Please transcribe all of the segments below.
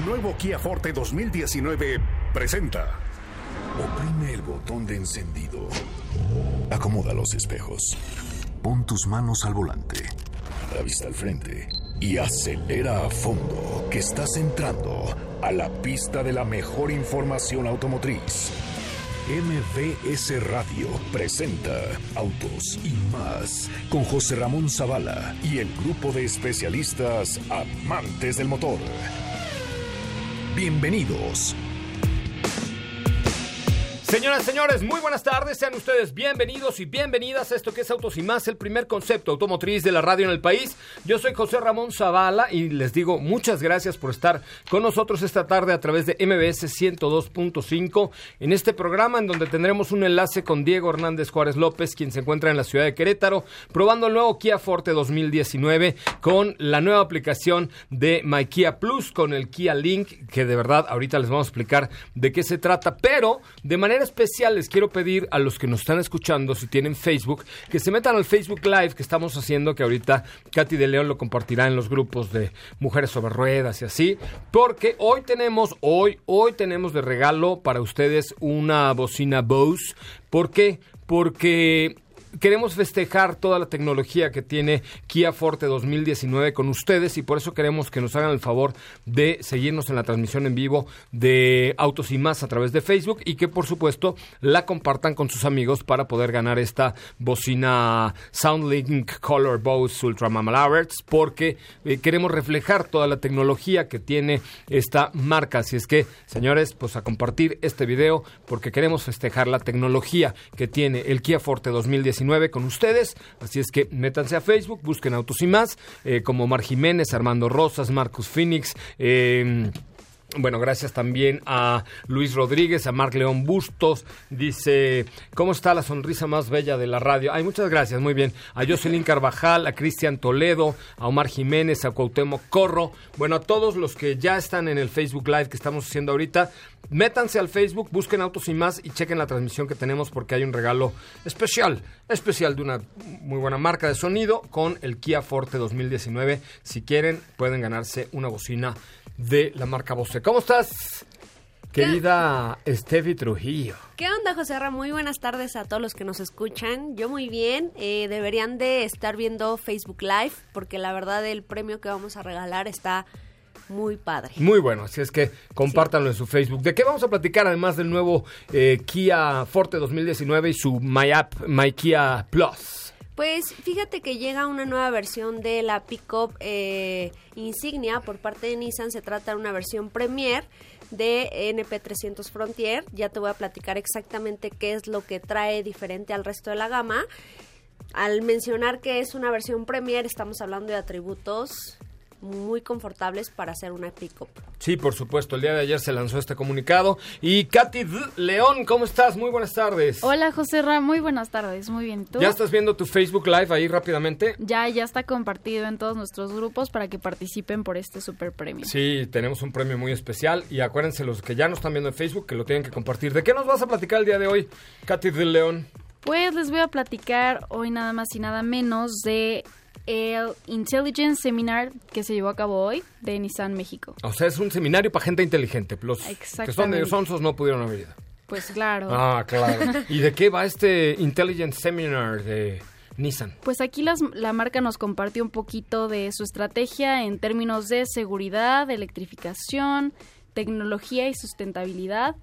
Nuevo Kia Forte 2019 presenta. Oprime el botón de encendido. Acomoda los espejos. Pon tus manos al volante. La vista al frente. Y acelera a fondo, que estás entrando a la pista de la mejor información automotriz. MBS Radio presenta Autos y Más con José Ramón Zavala y el grupo de especialistas amantes del motor. Bienvenidos. Señoras y señores, muy buenas tardes, sean ustedes bienvenidos y bienvenidas a esto que es Autos y Más, el primer concepto automotriz de la radio en el país. Yo soy José Ramón Zavala y les digo muchas gracias por estar con nosotros esta tarde a través de MBS 102.5 en este programa en donde tendremos un enlace con Diego Hernández Juárez López, quien se encuentra en la ciudad de Querétaro, probando el nuevo Kia Forte 2019 con la nueva aplicación de My Kia Plus, con el Kia Link, que de verdad ahorita les vamos a explicar de qué se trata, pero de manera especial les quiero pedir a los que nos están escuchando, si tienen Facebook, que se metan al Facebook Live que estamos haciendo, que ahorita Katy de León lo compartirá en los grupos de Mujeres sobre Ruedas y así, porque hoy tenemos de regalo para ustedes una bocina Bose. ¿Por qué? Porque queremos festejar toda la tecnología que tiene Kia Forte 2019 con ustedes y por eso queremos que nos hagan el favor de seguirnos en la transmisión en vivo de Autos y Más a través de Facebook y que por supuesto la compartan con sus amigos para poder ganar esta bocina SoundLink Color Bose Ultra Mammal-Averts, porque queremos reflejar toda la tecnología que tiene esta marca. Así es que, señores, pues a compartir este video porque queremos festejar la tecnología que tiene el Kia Forte 2019 con ustedes, así es que métanse a Facebook, busquen Autos y Más, como Mar Jiménez, Armando Rosas, Marcus Phoenix, bueno, gracias también a Luis Rodríguez, a Marc León Bustos, dice, ¿cómo está la sonrisa más bella de la radio? Ay, muchas gracias, muy bien. A Jocelyn Carvajal, a Cristian Toledo, a Omar Jiménez, a Cuauhtémoc Corro, bueno, a todos los que ya están en el Facebook Live que estamos haciendo ahorita, métanse al Facebook, busquen Autos y Más y chequen la transmisión que tenemos porque hay un regalo especial de una muy buena marca de sonido con el Kia Forte 2019. Si quieren, pueden ganarse una bocina de la marca Bose. ¿Cómo estás, querida Steffi Trujillo? ¿Qué onda, José Ramón? Muy buenas tardes a todos los que nos escuchan. Yo muy bien. Deberían de estar viendo Facebook Live porque la verdad el premio que vamos a regalar está muy padre. Muy bueno, así es que compártanlo en su Facebook. ¿De qué vamos a platicar además del nuevo Kia Forte 2019 y su My Kia Plus? Pues fíjate que llega una nueva versión de la Pickup Insignia por parte de Nissan. Se trata de una versión Premier de NP300 Frontier. Ya te voy a platicar exactamente qué es lo que trae diferente al resto de la gama. Al mencionar que es una versión Premier, estamos hablando de atributos muy confortables para hacer una pick-up. Sí, por supuesto, el día de ayer se lanzó este comunicado. Y Katy León, ¿cómo estás? Muy buenas tardes. Hola, José Ra, muy buenas tardes, muy bien. ¿Tú? ¿Ya estás viendo tu Facebook Live ahí rápidamente? Ya está compartido en todos nuestros grupos para que participen por este super premio. Sí, tenemos un premio muy especial y acuérdense los que ya nos están viendo en Facebook que lo tienen que compartir. ¿De qué nos vas a platicar el día de hoy, Katy León? Pues les voy a platicar hoy nada más y nada menos de el Intelligence Seminar que se llevó a cabo hoy de Nissan México. O sea, es un seminario para gente inteligente. Los que son medio sonsos no pudieron haber ido. Pues claro. Ah, claro. ¿Y de qué va este Intelligence Seminar de Nissan? Pues aquí la marca nos compartió un poquito de su estrategia en términos de seguridad, electrificación, tecnología y sustentabilidad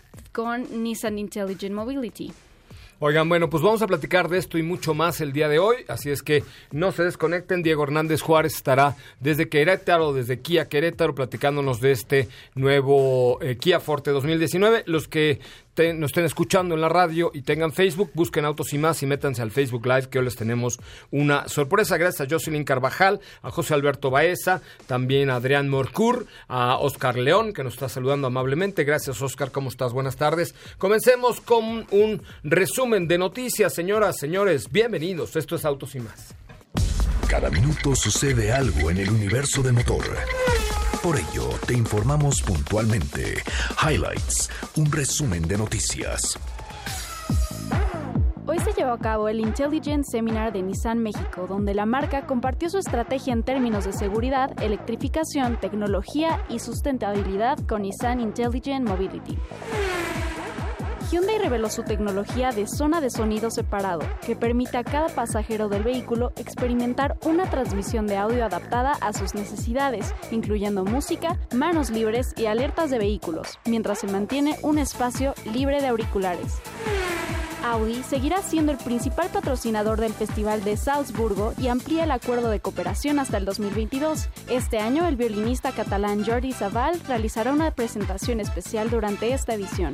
con Nissan Intelligent Mobility. Oigan, bueno, pues vamos a platicar de esto y mucho más el día de hoy, así es que no se desconecten. Diego Hernández Juárez estará desde Querétaro, desde Kia Querétaro, platicándonos de este nuevo Kia Forte 2019. Los que nos estén escuchando en la radio y tengan Facebook, busquen Autos y Más y métanse al Facebook Live, que hoy les tenemos una sorpresa. Gracias a Jocelyn Carvajal, a José Alberto Baeza, también a Adrián Morcur, a Oscar León, que nos está saludando amablemente. Gracias, Oscar, ¿cómo estás? Buenas tardes. Comencemos con un resumen de noticias, señoras, señores. Bienvenidos, esto es Autos y Más. Cada minuto sucede algo en el universo del motor. Por ello, te informamos puntualmente. Highlights, un resumen de noticias. Hoy Hoy se llevó a cabo el Intelligent Seminar de Nissan México, donde la marca compartió su estrategia en términos de seguridad, electrificación, tecnología y sustentabilidad con Nissan Intelligent Mobility. Hyundai reveló su tecnología de zona de sonido separado, que permite a cada pasajero del vehículo experimentar una transmisión de audio adaptada a sus necesidades, incluyendo música, manos libres y alertas de vehículos, mientras se mantiene un espacio libre de auriculares. Audi seguirá siendo el principal patrocinador del Festival de Salzburgo y amplía el acuerdo de cooperación hasta el 2022. Este año, el violinista catalán Jordi Savall realizará una presentación especial durante esta edición.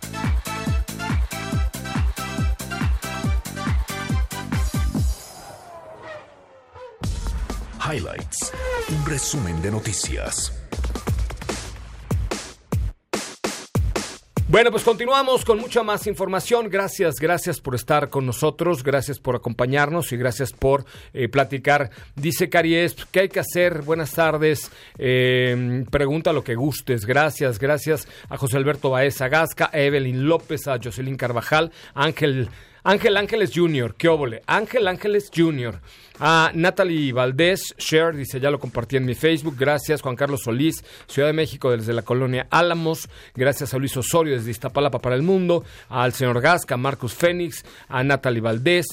Highlights, un resumen de noticias. Bueno, pues continuamos con mucha más información. Gracias por estar con nosotros, gracias por acompañarnos y gracias por platicar. Dice Caries, ¿qué hay que hacer? Buenas tardes, pregunta lo que gustes. Gracias a José Alberto Baeza Gasca, a Evelyn López, a Jocelyn Carvajal, a Ángel Ángeles Jr., qué óvole, Ángel Ángeles Jr., a Natalie Valdés, share, dice, ya lo compartí en mi Facebook, gracias, Juan Carlos Solís, Ciudad de México desde la colonia Álamos, gracias a Luis Osorio desde Iztapalapa para el mundo, al señor Gasca, Marcus Fénix, a Natalie Valdés,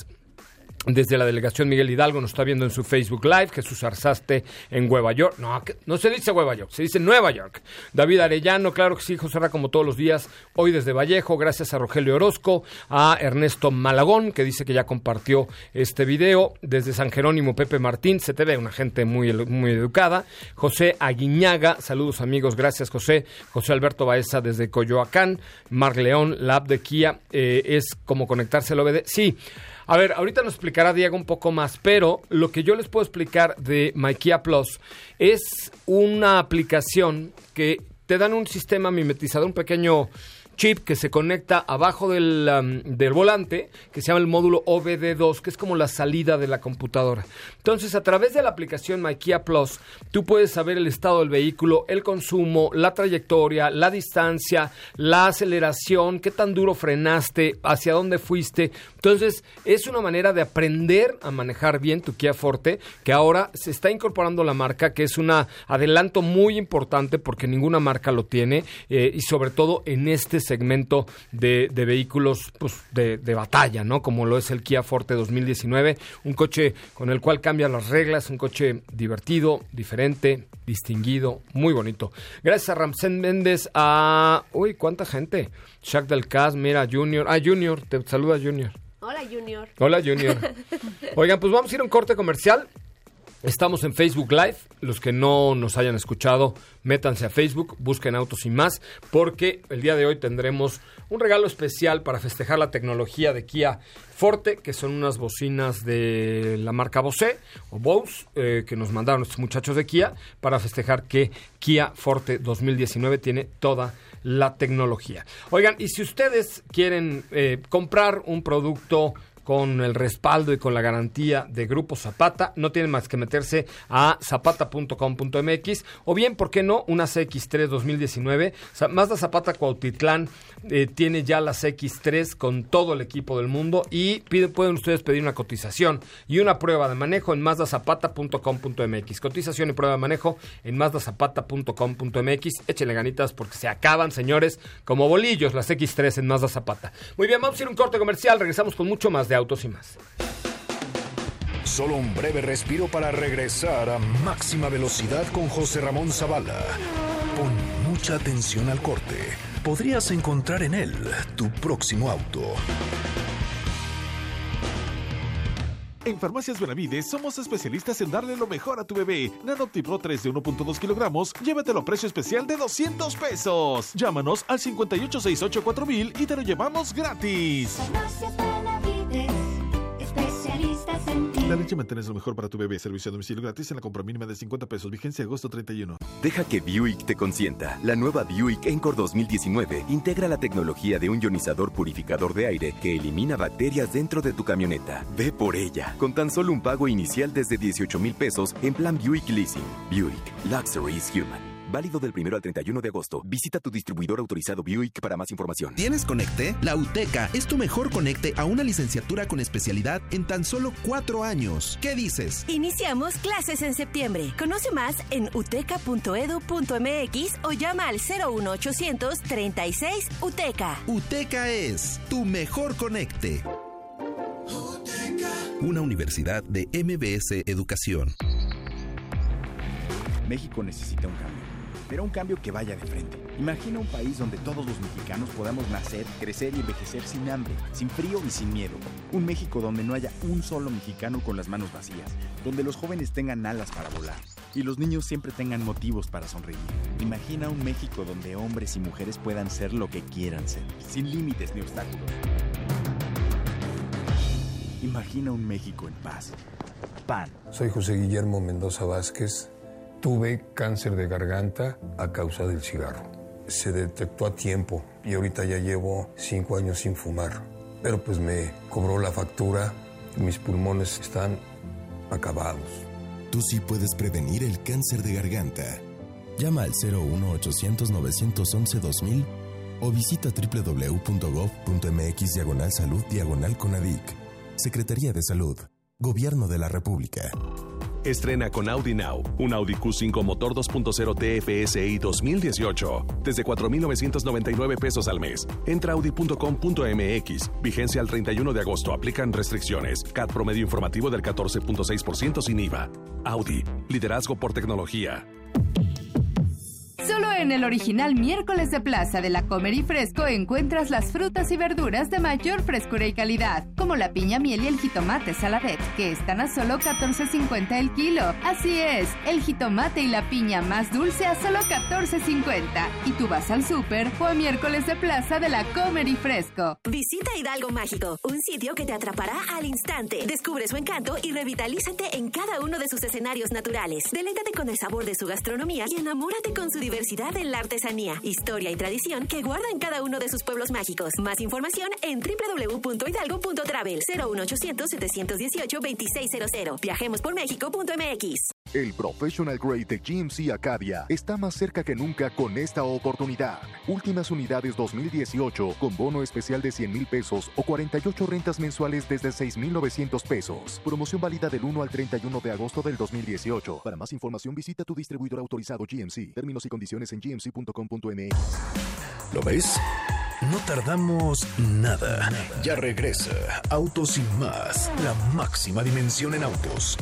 desde la delegación Miguel Hidalgo nos está viendo en su Facebook Live. Jesús Arzaste en Nueva York. No se dice Nueva York, se dice Nueva York. David Arellano, claro que sí, José Ra, como todos los días, hoy desde Vallejo. Gracias a Rogelio Orozco, a Ernesto Malagón, que dice que ya compartió este video. Desde San Jerónimo, Pepe Martín, se te ve una gente muy educada. José Aguiñaga, saludos amigos, gracias José. José Alberto Baeza desde Coyoacán. Marc León, la app de Kia es como conectarse al OBD. Sí. A ver, ahorita nos explicará Diego un poco más, pero lo que yo les puedo explicar de My Kia Plus es una aplicación que te dan un sistema mimetizador, un pequeño chip que se conecta abajo del volante, que se llama el módulo OBD2, que es como la salida de la computadora. Entonces, a través de la aplicación My Kia Plus, tú puedes saber el estado del vehículo, el consumo, la trayectoria, la distancia, la aceleración, qué tan duro frenaste, hacia dónde fuiste. Entonces, es una manera de aprender a manejar bien tu Kia Forte, que ahora se está incorporando la marca, que es un adelanto muy importante porque ninguna marca lo tiene, y sobre todo en este segmento de vehículos pues, de batalla, ¿no? Como lo es el Kia Forte 2019, un coche con el cual cambian las reglas, un coche divertido, diferente, distinguido, muy bonito. Gracias a Ramsén Méndez, uy, cuánta gente. Shaq del Cas, mira, Junior. Junior, te saluda Junior. Hola, Junior. Hola, Junior. Oigan, pues vamos a ir a un corte comercial. Estamos en Facebook Live. Los que no nos hayan escuchado, métanse a Facebook, busquen Autos y Más, porque el día de hoy tendremos un regalo especial para festejar la tecnología de Kia Forte, que son unas bocinas de la marca Bose o Bose, que nos mandaron estos muchachos de Kia para festejar que Kia Forte 2019 tiene toda la tecnología. Oigan, y si ustedes quieren comprar un producto con el respaldo y con la garantía de Grupo Zapata, no tienen más que meterse a zapata.com.mx o bien, ¿por qué no? Una CX-3 2019. Mazda Zapata Cuautitlán tiene ya la CX-3 con todo el equipo del mundo y pueden ustedes pedir una cotización y una prueba de manejo en mazdazapata.com.mx. Cotización y prueba de manejo en mazdazapata.com.mx. Échenle ganitas porque se acaban, señores, como bolillos las X3 en Mazda Zapata. Muy bien, vamos a ir a un corte comercial. Regresamos con mucho más de Autos y Más. Solo un breve respiro para regresar a máxima velocidad con José Ramón Zavala. Pon mucha atención al corte. Podrías encontrar en él tu próximo auto. En Farmacias Benavides somos especialistas en darle lo mejor a tu bebé. Nanoptipro 3 de 1.2 kilogramos, llévatelo a precio especial de $200. Llámanos al 58684000 y te lo llevamos gratis. Farmacias Benavides, especialistas en ti. La leche materna es lo mejor para tu bebé. Servicio a domicilio gratis en la compra mínima de $50. Vigencia agosto 31. Deja que Buick te consienta. La nueva Buick Encore 2019 integra la tecnología de un ionizador purificador de aire que elimina bacterias dentro de tu camioneta. Ve por ella, con tan solo un pago inicial desde $18,000 en plan Buick Leasing. Buick, Luxury is Human. Válido del 1 al 31 de agosto. Visita tu distribuidor autorizado Buick para más información. ¿Tienes Conecte? La UTECA es tu mejor conecte a una licenciatura con especialidad en tan solo 4 años. ¿Qué dices? Iniciamos clases en septiembre. Conoce más en uteca.edu.mx o llama al 01800 36 UTECA. UTECA es tu mejor conecte. Una universidad de MBS Educación. México necesita un cambio, pero un cambio que vaya de frente. Imagina un país donde todos los mexicanos podamos nacer, crecer y envejecer sin hambre, sin frío y sin miedo. Un México donde no haya un solo mexicano con las manos vacías, donde los jóvenes tengan alas para volar y los niños siempre tengan motivos para sonreír. Imagina un México donde hombres y mujeres puedan ser lo que quieran ser, sin límites ni obstáculos. Imagina un México en paz. PAN. Soy José Guillermo Mendoza Vázquez. Tuve cáncer de garganta a causa del cigarro. Se detectó a tiempo y ahorita ya llevo 5 años sin fumar. Pero pues me cobró la factura y mis pulmones están acabados. Tú sí puedes prevenir el cáncer de garganta. Llama al 01800-911-2000 o visita www.gov.mx/salud/CONADIC. Secretaría de Salud. Gobierno de la República. Estrena con Audi Now, un Audi Q5 motor 2.0 TFSI 2018, desde 4,999 pesos al mes. Entra a audi.com.mx, vigencia al 31 de agosto, aplican restricciones. CAT promedio informativo del 14.6% sin IVA. Audi, liderazgo por tecnología. Solo en el original miércoles de plaza de la Comer y Fresco encuentras las frutas y verduras de mayor frescura y calidad, como la piña miel y el jitomate saladet, que están a solo $14.50 el kilo. Así es, el jitomate y la piña más dulce a solo $14.50. Y tú vas al súper o a miércoles de plaza de la Comer y Fresco. Visita Hidalgo Mágico, un sitio que te atrapará al instante. Descubre su encanto y revitalízate en cada uno de sus escenarios naturales. Deleítate con el sabor de su gastronomía y enamórate con su diversidad en la artesanía, historia y tradición que guarda en cada uno de sus pueblos mágicos. Más información en www.hidalgo.travel 01800-718-2600. Viajemospormexico.mx. El Professional Grade de GMC Acadia está más cerca que nunca con esta oportunidad. Últimas unidades 2018 con bono especial de 100,000 pesos o 48 rentas mensuales desde 6,900 pesos. Promoción válida del 1 al 31 de agosto del 2018. Para más información visita tu distribuidor autorizado GMC. Términos y condiciones en gmc.com.mx. ¿Lo ves? No tardamos nada. Ya regresa Autos y Más, la máxima dimensión en autos.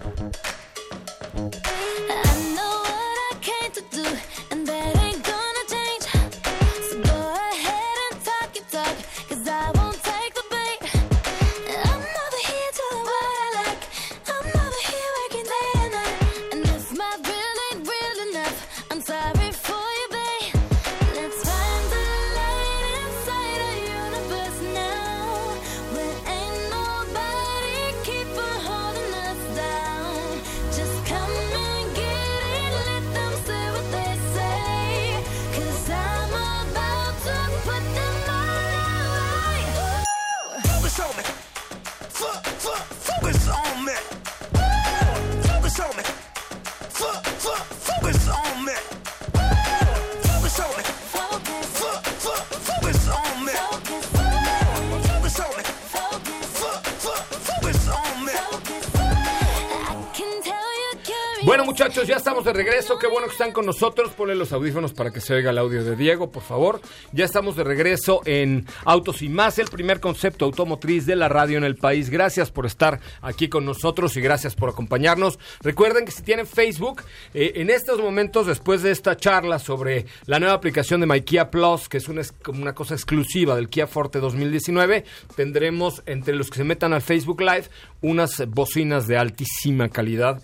Bueno, muchachos, ya estamos de regreso. Qué bueno que están con nosotros. Ponle los audífonos para que se oiga el audio de Diego, por favor. Ya estamos de regreso en Autos y Más, el primer concepto automotriz de la radio en el país. Gracias por estar aquí con nosotros y gracias por acompañarnos. Recuerden que si tienen Facebook, en estos momentos, después de esta charla sobre la nueva aplicación de My Kia Plus, que es una cosa exclusiva del Kia Forte 2019, tendremos entre los que se metan al Facebook Live unas bocinas de altísima calidad.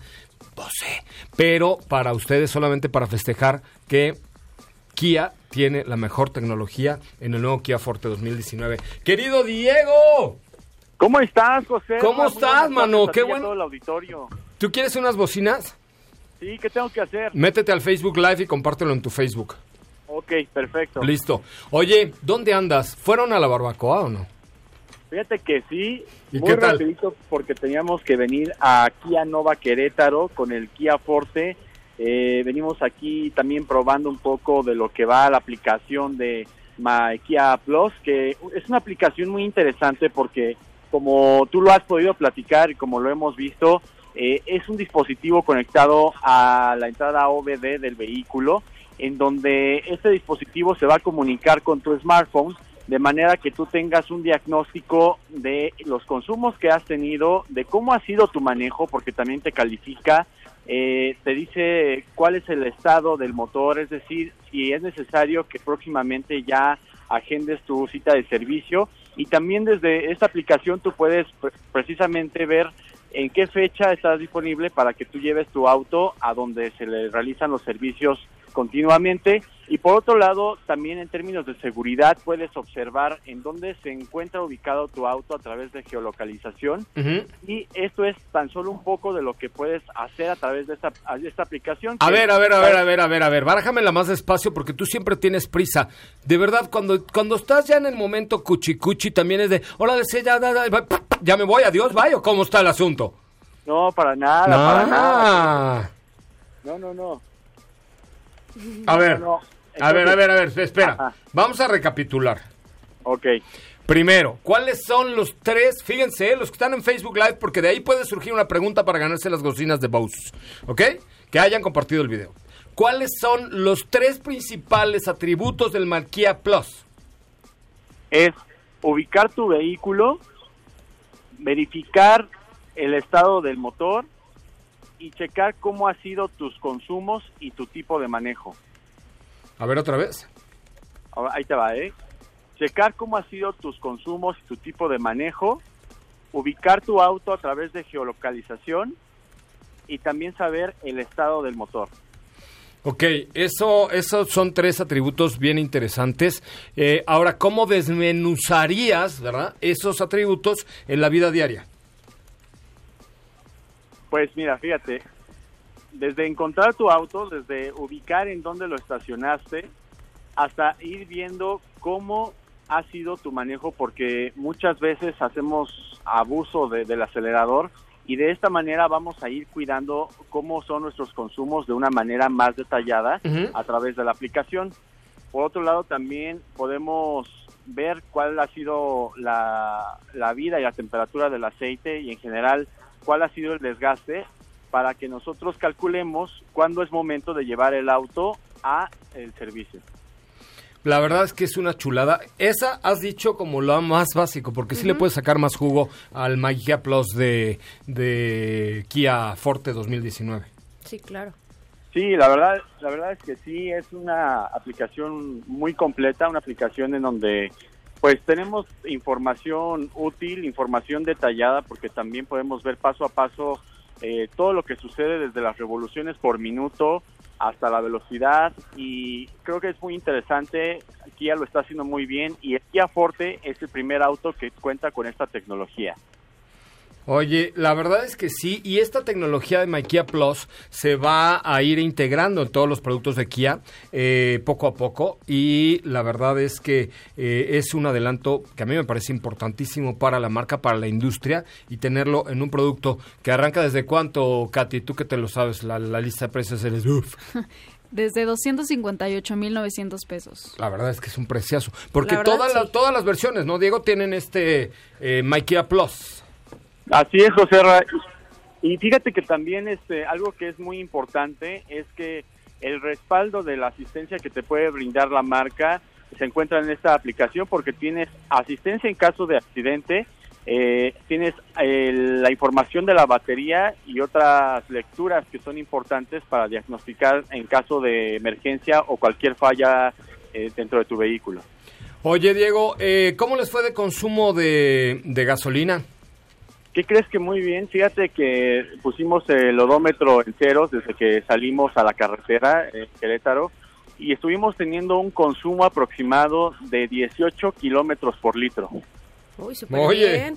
Pero para ustedes, solamente para festejar que Kia tiene la mejor tecnología en el nuevo Kia Forte 2019. ¡Querido Diego! ¿Cómo estás, José? ¿Cómo estás, mano? Qué bueno. Todo el auditorio. ¿Tú quieres unas bocinas? Sí, ¿qué tengo que hacer? Métete al Facebook Live y compártelo en tu Facebook. Ok, perfecto. Listo. Oye, ¿dónde andas? ¿Fueron a la barbacoa o no? Fíjate que sí, ¿y muy qué tal? rapidito porque teníamos que venir a Kia Nova Querétaro con el Kia Forte. Venimos aquí también probando un poco de lo que va a la aplicación de My Kia Plus, que es una aplicación muy interesante porque, como tú lo has podido platicar y como lo hemos visto, es un dispositivo conectado a la entrada OBD del vehículo, en donde este dispositivo se va a comunicar con tu smartphone, de manera que tú tengas un diagnóstico de los consumos que has tenido, de cómo ha sido tu manejo, porque también te califica, te dice cuál es el estado del motor, es decir, si es necesario que próximamente ya agendes tu cita de servicio, y también desde esta aplicación tú puedes precisamente ver en qué fecha estás disponible para que tú lleves tu auto a donde se le realizan los servicios continuamente. Y por otro lado, también en términos de seguridad, puedes observar en dónde se encuentra ubicado tu auto a través de geolocalización. Uh-huh. Y esto es tan solo un poco de lo que puedes hacer a través de esta aplicación. A ver, bájamela más despacio porque tú siempre tienes prisa. De verdad, cuando estás ya en el momento cuchi, también es de, órale, ya me voy, adiós, bye, ¿o cómo está el asunto? No, para nada, para nada. No. A ver, espera. Ajá. Vamos a recapitular. Ok. Primero, ¿cuáles son los tres? Fíjense, los que están en Facebook Live, porque de ahí puede surgir una pregunta para ganarse las bocinas de Bose. ¿Ok? Que hayan compartido el video. ¿Cuáles son los tres principales atributos del My Kia Plus? Es ubicar tu vehículo, verificar el estado del motor y checar cómo ha sido tus consumos y tu tipo de manejo. A ver, otra vez. Ahí te va, Checar cómo ha sido tus consumos y tu tipo de manejo, ubicar tu auto a través de geolocalización y también saber el estado del motor. Ok, esos son tres atributos bien interesantes. Ahora, ¿cómo desmenuzarías, verdad, esos atributos en la vida diaria? Pues mira, fíjate, desde encontrar tu auto, desde ubicar en dónde lo estacionaste, hasta ir viendo cómo ha sido tu manejo, porque muchas veces hacemos abuso del acelerador y de esta manera vamos a ir cuidando cómo son nuestros consumos de una manera más detallada a través de la aplicación. Por otro lado, también podemos ver cuál ha sido la vida y la temperatura del aceite y en general cuál ha sido el desgaste para que nosotros calculemos cuándo es momento de llevar el auto a el servicio. La verdad es que es una chulada. Esa has dicho como lo más básico, porque sí le puedes sacar más jugo al My Kia Plus de Kia Forte 2019. Sí, claro. Sí, la verdad es que sí, es una aplicación muy completa, una aplicación en donde pues tenemos información útil, información detallada, porque también podemos ver paso a paso todo lo que sucede desde las revoluciones por minuto hasta la velocidad, y creo que es muy interesante. Kia lo está haciendo muy bien y el Kia Forte es el primer auto que cuenta con esta tecnología. Oye, la verdad es que sí, y esta tecnología de My Kia Plus se va a ir integrando en todos los productos de Kia poco a poco, y la verdad es que es un adelanto que a mí me parece importantísimo para la marca, para la industria, y tenerlo en un producto que arranca desde cuánto, Katy, tú que te lo sabes, la lista de precios eres uff. Desde 258,900 pesos. La verdad es que es un preciazo, porque todas las versiones, ¿no, Diego? Tienen My Kia Plus. Así es, José. Y fíjate que también algo que es muy importante es que el respaldo de la asistencia que te puede brindar la marca se encuentra en esta aplicación, porque tienes asistencia en caso de accidente, tienes la información de la batería y otras lecturas que son importantes para diagnosticar en caso de emergencia o cualquier falla dentro de tu vehículo. Oye, Diego, ¿cómo les fue de consumo de gasolina? ¿Qué crees? Que muy bien. Fíjate que pusimos el odómetro en ceros desde que salimos a la carretera en Querétaro y estuvimos teniendo un consumo aproximado de 18 kilómetros por litro. Uy, súper bien.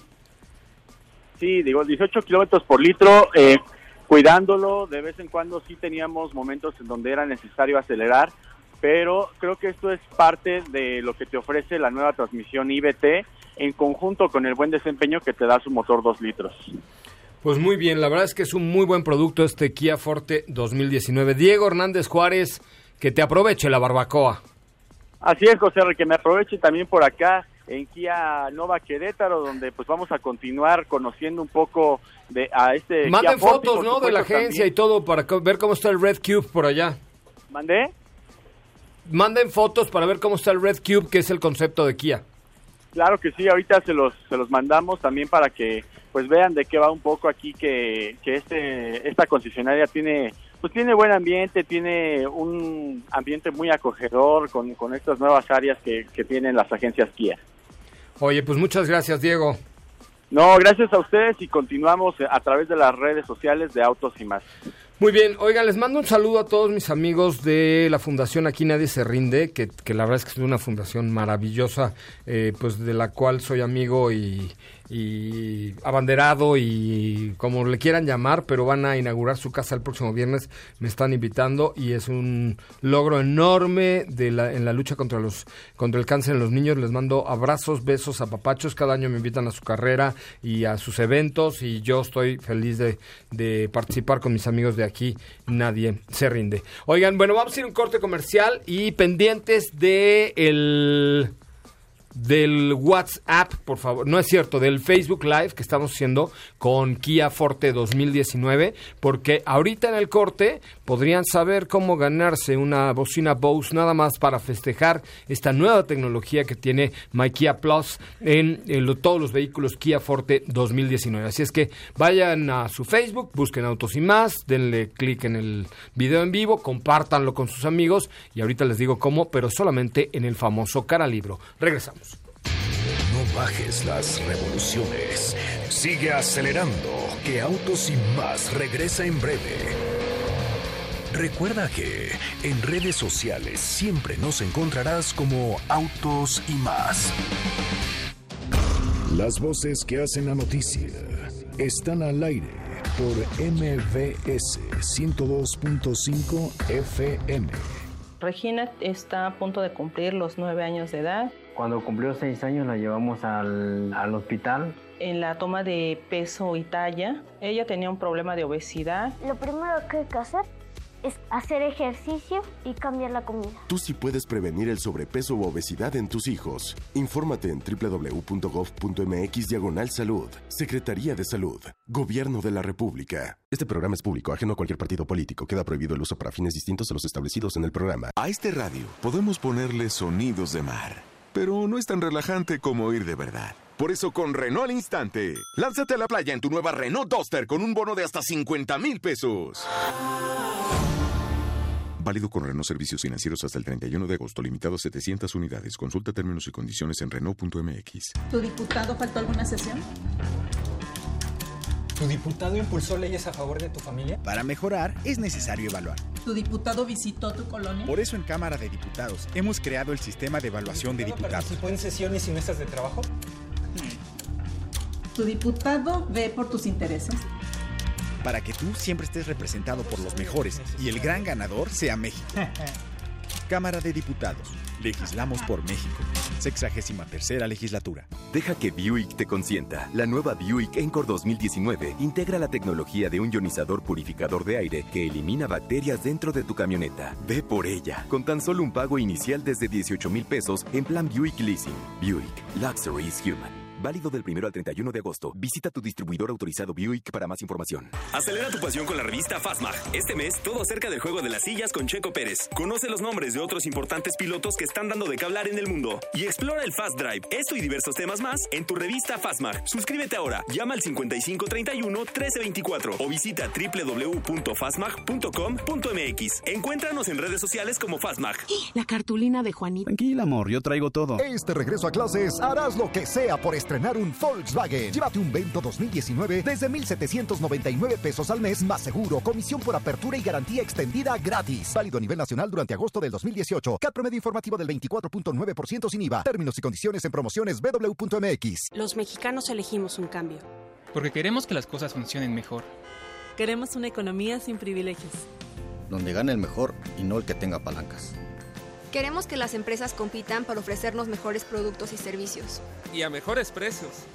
Sí, 18 kilómetros por litro, cuidándolo. De vez en cuando sí teníamos momentos en donde era necesario acelerar, pero creo que esto es parte de lo que te ofrece la nueva transmisión IVT, en conjunto con el buen desempeño que te da su motor 2 litros. Pues muy bien, la verdad es que es un muy buen producto este Kia Forte 2019. Diego Hernández Juárez, que te aproveche la barbacoa. Así es, José, que me aproveche también por acá en Kia Nova Querétaro, donde pues vamos a continuar conociendo un poco a este Manden Kia Forte, fotos, ¿no? De la agencia también. Y todo para ver cómo está el Red Cube por allá. ¿Mandé? Manden fotos para ver cómo está el Red Cube, que es el concepto de Kia. Claro que sí, ahorita se los mandamos también para que pues vean de qué va un poco aquí, que esta concesionaria tiene buen ambiente, tiene un ambiente muy acogedor con estas nuevas áreas que tienen las agencias Kia. Oye, pues muchas gracias, Diego. No, gracias a ustedes y continuamos a través de las redes sociales de Autos y Más. Muy bien, oigan, les mando un saludo a todos mis amigos de la Fundación Aquí Nadie Se Rinde, que la verdad es que es una fundación maravillosa, pues de la cual soy amigo y abanderado y como le quieran llamar, pero van a inaugurar su casa el próximo viernes, me están invitando y es un logro enorme en la lucha contra el cáncer en los niños. Les mando abrazos, besos, apapachos, cada año me invitan a su carrera y a sus eventos y yo estoy feliz de participar con mis amigos de Aquí Nadie Se Rinde. Oigan, bueno, vamos a ir a un corte comercial y pendientes del WhatsApp, por favor, no es cierto, del Facebook Live que estamos haciendo con Kia Forte 2019, porque ahorita en el corte podrían saber cómo ganarse una bocina Bose nada más para festejar esta nueva tecnología que tiene My Kia Plus en todos los vehículos Kia Forte 2019. Así es que vayan a su Facebook, busquen Autos y Más, denle clic en el video en vivo, compártanlo con sus amigos y ahorita les digo cómo, pero solamente en el famoso Caralibro. Regresamos. No bajes las revoluciones. Sigue acelerando, que Autos y Más regresa en breve. Recuerda que en redes sociales siempre nos encontrarás como Autos y Más. Las voces que hacen la noticia están al aire por MBS 102.5 FM. Regina está a punto de cumplir los 9 años de edad. Cuando cumplió 6 años la llevamos al hospital. En la toma de peso y talla, ella tenía un problema de obesidad. Lo primero que hay que hacer es hacer ejercicio y cambiar la comida. Tú sí puedes prevenir el sobrepeso u obesidad en tus hijos. Infórmate en www.gov.mx/salud. Secretaría de Salud. Gobierno de la República. Este programa es público, ajeno a cualquier partido político. Queda prohibido el uso para fines distintos a los establecidos en el programa. A este radio podemos ponerle sonidos de mar, pero no es tan relajante como ir de verdad. Por eso con Renault al Instante, lánzate a la playa en tu nueva Renault Duster con un bono de hasta 50,000 pesos. Válido con Renault Servicios Financieros hasta el 31 de agosto, limitado a 700 unidades. Consulta términos y condiciones en Renault.mx. ¿Tu diputado faltó alguna sesión? ¿Tu diputado impulsó leyes a favor de tu familia? Para mejorar, es necesario evaluar. ¿Tu diputado visitó tu colonia? Por eso en Cámara de Diputados hemos creado el sistema de evaluación de diputados. ¿Participó en sesiones y mesas de trabajo? ¿Tu diputado ve por tus intereses? Para que tú siempre estés representado por los mejores y el gran ganador sea México. Cámara de Diputados. Legislamos por México. 63ª legislatura. Deja que Buick te consienta. La nueva Buick Encore 2019 integra la tecnología de un ionizador purificador de aire que elimina bacterias dentro de tu camioneta. Ve por ella, con tan solo un pago inicial desde 18,000 pesos en plan Buick Leasing. Buick. Luxury is human. Válido del 1 al 31 de agosto. Visita tu distribuidor autorizado Buick para más información. Acelera tu pasión con la revista Fastmag. Este mes, todo acerca del juego de las sillas con Checo Pérez. Conoce los nombres de otros importantes pilotos que están dando de qué hablar en el mundo. Y explora el Fast Drive. Esto y diversos temas más en tu revista Fastmag. Suscríbete ahora. Llama al 5531-1324 o visita www.fastmag.com.mx. Encuéntranos en redes sociales como Fastmag. La cartulina de Juanita. Tranquila, amor, yo traigo todo. Este regreso a clases harás lo que sea por estrenar un Volkswagen. Llévate un Vento 2019 desde 1,799 pesos al mes, más seguro, comisión por apertura y garantía extendida gratis. Válido a nivel nacional durante agosto del 2018. CAT promedio informativo del 24.9% sin IVA. Términos y condiciones en promociones www.mx. Los mexicanos elegimos un cambio. Porque queremos que las cosas funcionen mejor. Queremos una economía sin privilegios. Donde gane el mejor y no el que tenga palancas. Queremos que las empresas compitan para ofrecernos mejores productos y servicios. Y a mejores precios.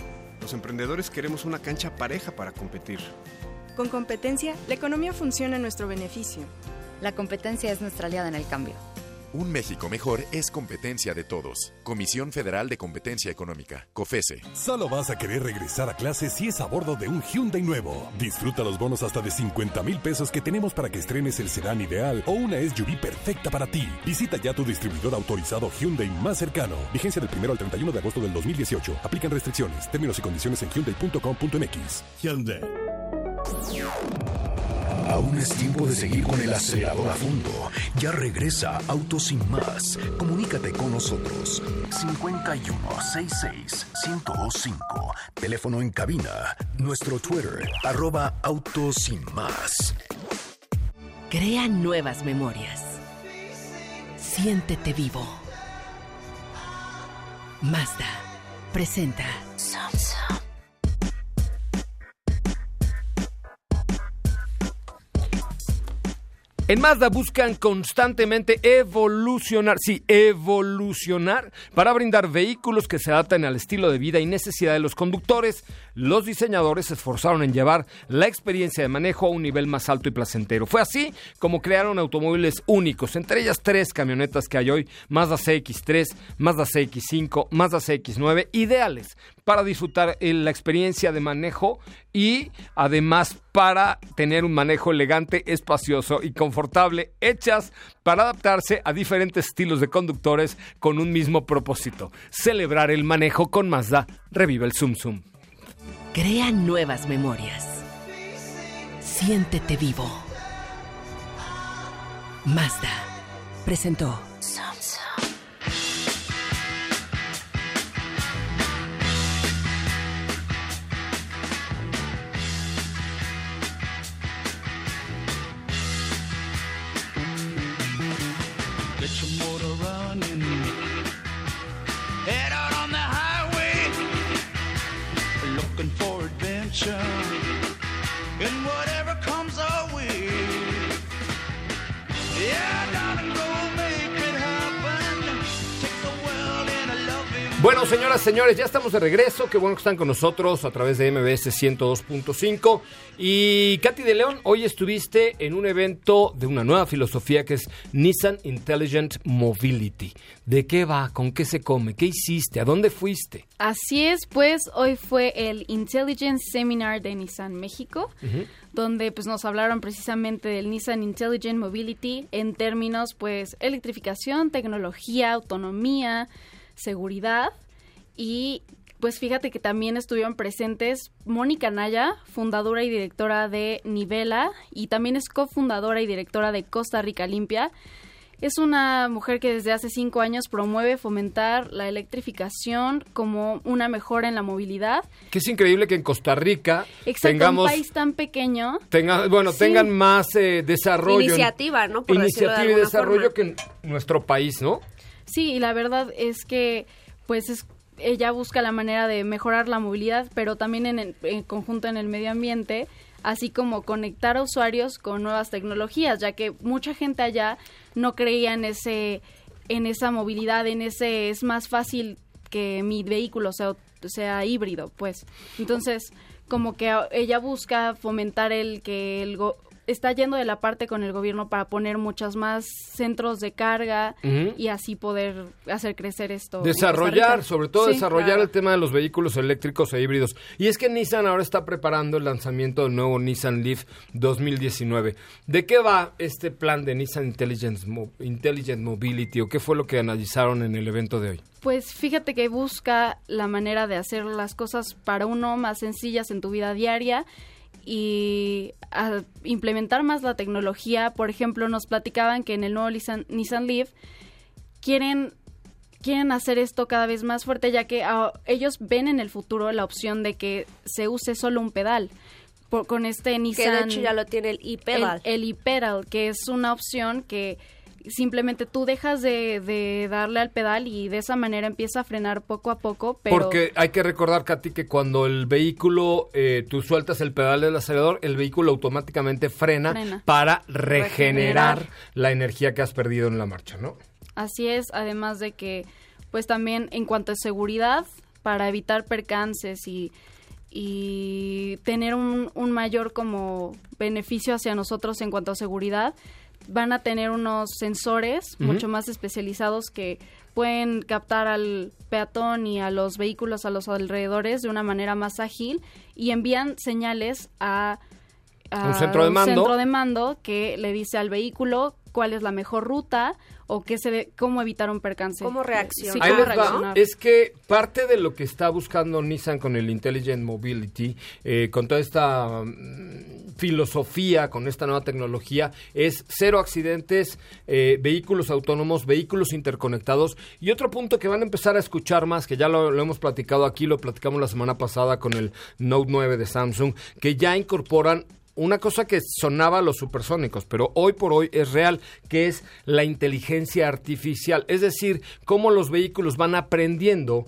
Los emprendedores queremos una cancha pareja para competir. Con competencia, la economía funciona a nuestro beneficio. La competencia es nuestra aliada en el cambio. Un México mejor es competencia de todos. Comisión Federal de Competencia Económica, COFESE. Solo vas a querer regresar a clase si es a bordo de un Hyundai nuevo. Disfruta los bonos hasta de 50,000 pesos que tenemos para que estrenes el sedán ideal o una SUV perfecta para ti. Visita ya tu distribuidor autorizado Hyundai más cercano. Vigencia del 1 al 31 de agosto del 2018. Aplican restricciones, términos y condiciones en hyundai.com.mx. Hyundai. Aún es tiempo de seguir con el acelerador a fondo. Ya regresa Autos Sin Más. Comunícate con nosotros. 5166-1025. Teléfono en cabina. Nuestro Twitter, @Autos Sin Más. Crea nuevas memorias. Siéntete vivo. Mazda presenta En Mazda buscan constantemente evolucionar para brindar vehículos que se adapten al estilo de vida y necesidad de los conductores. Los diseñadores se esforzaron en llevar la experiencia de manejo a un nivel más alto y placentero. Fue así como crearon automóviles únicos, entre ellas 3 camionetas que hay hoy: Mazda CX-3, Mazda CX-5, Mazda CX-9, ideales para disfrutar la experiencia de manejo y además para tener un manejo elegante, espacioso y confortable, hechas para adaptarse a diferentes estilos de conductores con un mismo propósito: celebrar el manejo con Mazda. Revive el Zum Zum. Crea nuevas memorias. Siéntete vivo. Mazda presentó Get your motor running. Head out on the highway. Looking for adventure. And whatever comes our way. Yeah, darling, go make it happen. Take the world in a loving. Bueno, señoras, señores, ya estamos de regreso. Qué bueno que están con nosotros a través de MBS 102.5. Y Katy de León, hoy estuviste en un evento de una nueva filosofía que es Nissan Intelligent Mobility. ¿De qué va? ¿Con qué se come? ¿Qué hiciste? ¿A dónde fuiste? Así es, pues hoy fue el Intelligence Seminar de Nissan México, donde pues nos hablaron precisamente del Nissan Intelligent Mobility en términos pues electrificación, tecnología, autonomía, seguridad. Y pues fíjate que también estuvieron presentes Mónica Naya, fundadora y directora de Nivela, y también es cofundadora y directora de Costa Rica Limpia. Es una mujer que desde hace 5 años promueve fomentar la electrificación como una mejora en la movilidad. Que es increíble que en Costa Rica tengamos un país tan pequeño. Tengan más desarrollo. Iniciativa, ¿no? Por iniciativa y desarrollo que en nuestro país, ¿no? Sí, y la verdad es que pues ella busca la manera de mejorar la movilidad, pero también en conjunto en el medio ambiente, así como conectar a usuarios con nuevas tecnologías, ya que mucha gente allá no creía en esa movilidad, es más fácil que mi vehículo sea híbrido, pues. Entonces, como que ella busca fomentar está yendo de la parte con el gobierno para poner muchos más centros de carga y así poder hacer crecer esto. Desarrollar Claro. el tema de los vehículos eléctricos e híbridos. Y es que Nissan ahora está preparando el lanzamiento del nuevo Nissan Leaf 2019. ¿De qué va este plan de Nissan Intelligent Mobility o qué fue lo que analizaron en el evento de hoy? Pues fíjate que busca la manera de hacer las cosas para uno más sencillas en tu vida diaria y a implementar más la tecnología. Por ejemplo, nos platicaban que en el nuevo Nissan Leaf quieren hacer esto cada vez más fuerte, ya que ellos ven en el futuro la opción de que se use solo un pedal. Con este Nissan... Que de hecho ya lo tiene el e-pedal. El e-pedal, que es una opción que simplemente tú dejas de darle al pedal y de esa manera empieza a frenar poco a poco, pero... Porque hay que recordar, Katy, que cuando el vehículo, tú sueltas el pedal del acelerador, el vehículo automáticamente frena. Para regenerar la energía que has perdido en la marcha, ¿no? Así es, además de que, pues también en cuanto a seguridad, para evitar percances y y tener un mayor como beneficio hacia nosotros en cuanto a seguridad. Van a tener unos sensores mucho más especializados que pueden captar al peatón y a los vehículos a los alrededores de una manera más ágil y envían señales a un centro de mando que le dice al vehículo cuál es la mejor ruta o cómo evitar un percance. ¿Cómo reaccionar? Sí, Ahí cómo les va. reaccionar. Es que parte de lo que está buscando Nissan con el Intelligent Mobility, con toda esta filosofía, con esta nueva tecnología, es 0 accidentes, vehículos autónomos, vehículos interconectados. Y otro punto que van a empezar a escuchar más, que ya lo hemos platicado aquí, lo platicamos la semana pasada con el Note 9 de Samsung, que ya incorporan una cosa que sonaba a los supersónicos, pero hoy por hoy es real, que es la inteligencia artificial. Es decir, cómo los vehículos van aprendiendo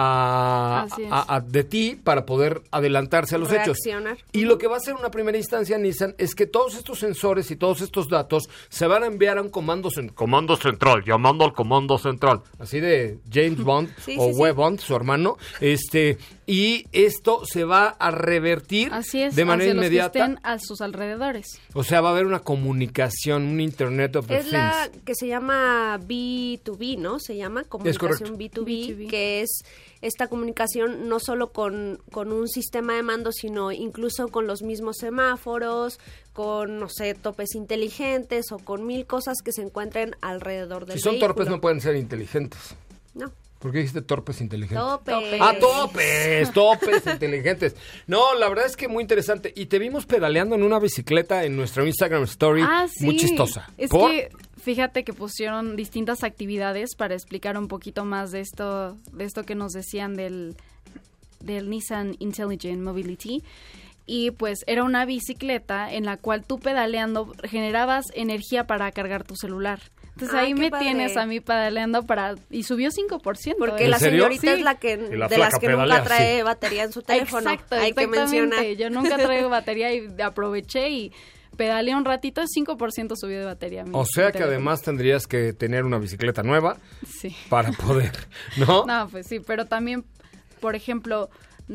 de ti para poder adelantarse a los hechos. Y lo que va a hacer en una primera instancia Nissan es que todos estos sensores y todos estos datos se van a enviar a un comando central, llamando al comando central, así de James Bond Webb Bond, su hermano, y esto se va a revertir de manera inmediata. Los que estén a sus alrededores. O sea, va a haber una comunicación, un Internet of the Things. Es la que se llama B2B, ¿no? Se llama comunicación B2B, que es esta comunicación no solo con un sistema de mando, sino incluso con los mismos semáforos, con, no sé, topes inteligentes o con 1000 cosas que se encuentren alrededor del vehículo. Si son torpes no pueden ser inteligentes. No. ¿Por qué dijiste torpes inteligentes? Topes. Topes inteligentes. No, la verdad es que muy interesante. Y te vimos pedaleando en una bicicleta en nuestro Instagram Story. Sí. Muy chistosa. Es que fíjate que pusieron distintas actividades para explicar un poquito más de esto que nos decían del Nissan Intelligent Mobility. Y pues era una bicicleta en la cual tú pedaleando generabas energía para cargar tu celular. Entonces ahí me tienes a mí pedaleando y subió 5%. Porque la señorita es la que de las que nunca trae batería en su teléfono. Exacto, hay que mencionar. Yo nunca traigo batería y aproveché y pedaleé un ratito, 5% subió de batería. O sea que además tendrías que tener una bicicleta nueva para poder, ¿no? No, pues sí, pero también, por ejemplo,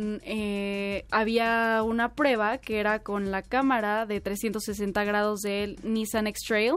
había una prueba que era con la cámara de 360 grados del Nissan X-Trail.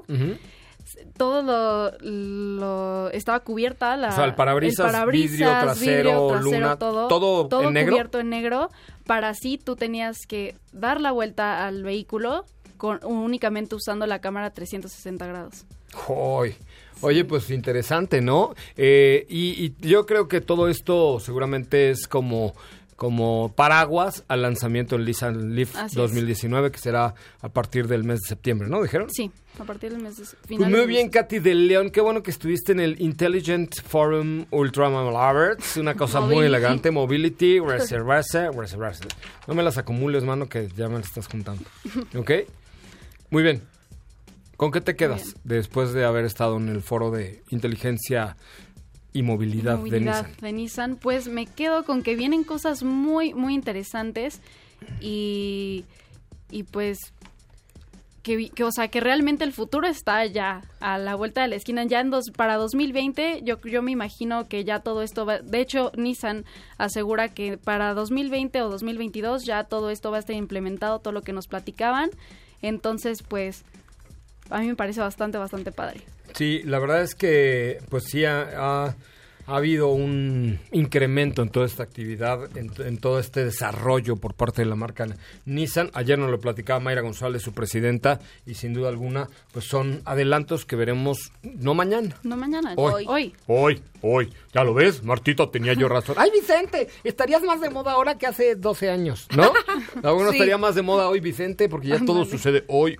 Todo lo estaba cubierta, o sea, el parabrisas, vidrio trasero, luna, todo en negro, cubierto en negro, para así tú tenías que dar la vuelta al vehículo únicamente usando la cámara 360 grados. Oye, pues interesante, ¿no? Y yo creo que todo esto seguramente es como paraguas al lanzamiento del Nissan Leaf 2019, que será a partir del mes de septiembre, ¿no? ¿Dijeron? Sí, a partir del mes de septiembre. Pues muy bien, Katy de León, qué bueno que estuviste en el Intelligent Forum Ultraman Awards, una cosa muy elegante, Mobility, reservarse. No me las acumules, mano, que ya me las estás juntando. ¿Ok? Muy bien. ¿Con qué te quedas después de haber estado en el foro de inteligencia y movilidad de Nissan? Pues me quedo con que vienen cosas muy, muy interesantes y pues o sea, que realmente el futuro está ya a la vuelta de la esquina. Ya para 2020 yo me imagino que ya todo esto va... De hecho, Nissan asegura que para 2020 o 2022 ya todo esto va a estar implementado, todo lo que nos platicaban. Entonces, pues, a mí me parece bastante, bastante padre. Sí, la verdad es que pues sí ha habido un incremento en toda esta actividad, en todo este desarrollo por parte de la marca Nissan. Ayer nos lo platicaba Mayra González, su presidenta, y sin duda alguna pues son adelantos que veremos no mañana. No mañana, hoy. ¿Ya lo ves? Martita, tenía yo razón. ¡Ay, Vicente! Estarías más de moda ahora que hace 12 años, ¿no? Algunos estaría más de moda hoy, Vicente, porque ya todo sucede hoy.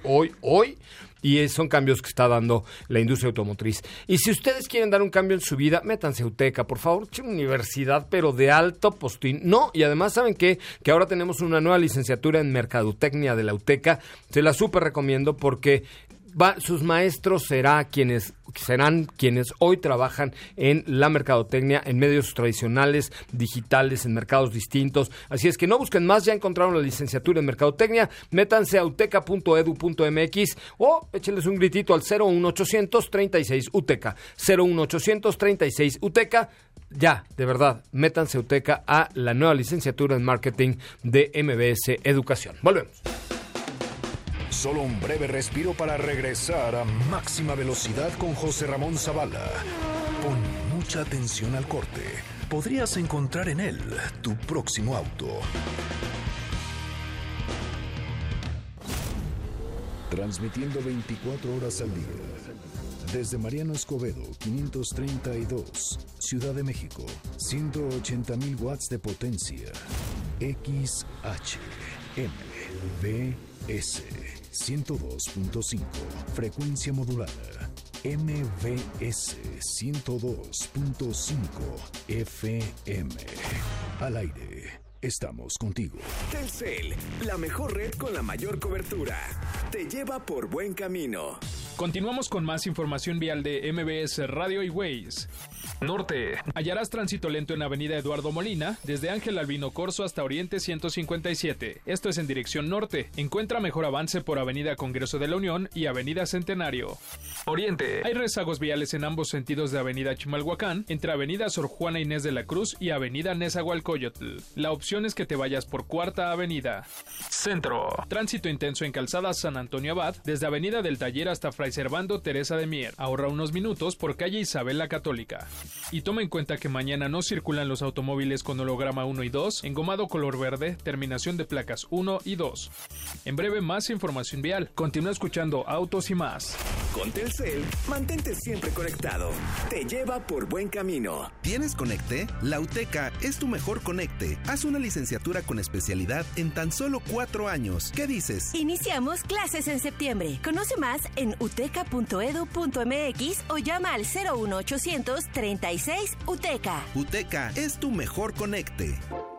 Y son cambios que está dando la industria automotriz. Y si ustedes quieren dar un cambio en su vida, métanse a UTECA, por favor, universidad, pero de alto postín. No, y además, ¿saben qué? Que ahora tenemos una nueva licenciatura en Mercadotecnia de la UTECA. Se la súper recomiendo porque sus maestros serán quienes hoy trabajan en la mercadotecnia, en medios tradicionales, digitales, en mercados distintos. Así es que no busquen más, ya encontraron la licenciatura en mercadotecnia, métanse a uteca.edu.mx o échenles un gritito al 01800 36 UTECA, 01800 36 UTECA. Ya, de verdad, métanse a UTECA a la nueva licenciatura en marketing de MBS Educación. Volvemos. Solo un breve respiro para regresar a máxima velocidad con José Ramón Zavala. Pon mucha atención al corte. Podrías encontrar en él tu próximo auto. Transmitiendo 24 horas al día. Desde Mariano Escobedo, 532, Ciudad de México, 180,000 watts de potencia. XHMVS 102.5, frecuencia modulada. MVS 102.5 FM. Al aire. Estamos contigo. Telcel, la mejor red con la mayor cobertura. Te lleva por buen camino. Continuamos con más información vial de MBS Radio y Waze. Norte. Hallarás tránsito lento en Avenida Eduardo Molina, desde Ángel Albino Corzo hasta Oriente 157. Esto es en dirección norte. Encuentra mejor avance por Avenida Congreso de la Unión y Avenida Centenario. Oriente. Hay rezagos viales en ambos sentidos de Avenida Chimalhuacán, entre Avenida Sor Juana Inés de la Cruz y Avenida Nezahualcóyotl. La opción es que te vayas por Cuarta Avenida. Centro. Tránsito intenso en Calzada San Antonio Abad, desde Avenida del Taller hasta Fray Servando Teresa de Mier. Ahorra unos minutos por calle Isabel la Católica. Y toma en cuenta que mañana no circulan los automóviles con holograma 1 y 2, engomado color verde, terminación de placas 1 y 2. En breve, más información vial. Continúa escuchando Autos y Más. Con Telcel, mantente siempre conectado. Te lleva por buen camino. ¿Tienes conecte? La UTECA es tu mejor conecte. Haz una licenciatura con especialidad en tan solo 4 años. ¿Qué dices? Iniciamos clases en septiembre. Conoce más en uteca.edu.mx o llama al 01800 36 UTECA. UTECA es tu mejor conecte.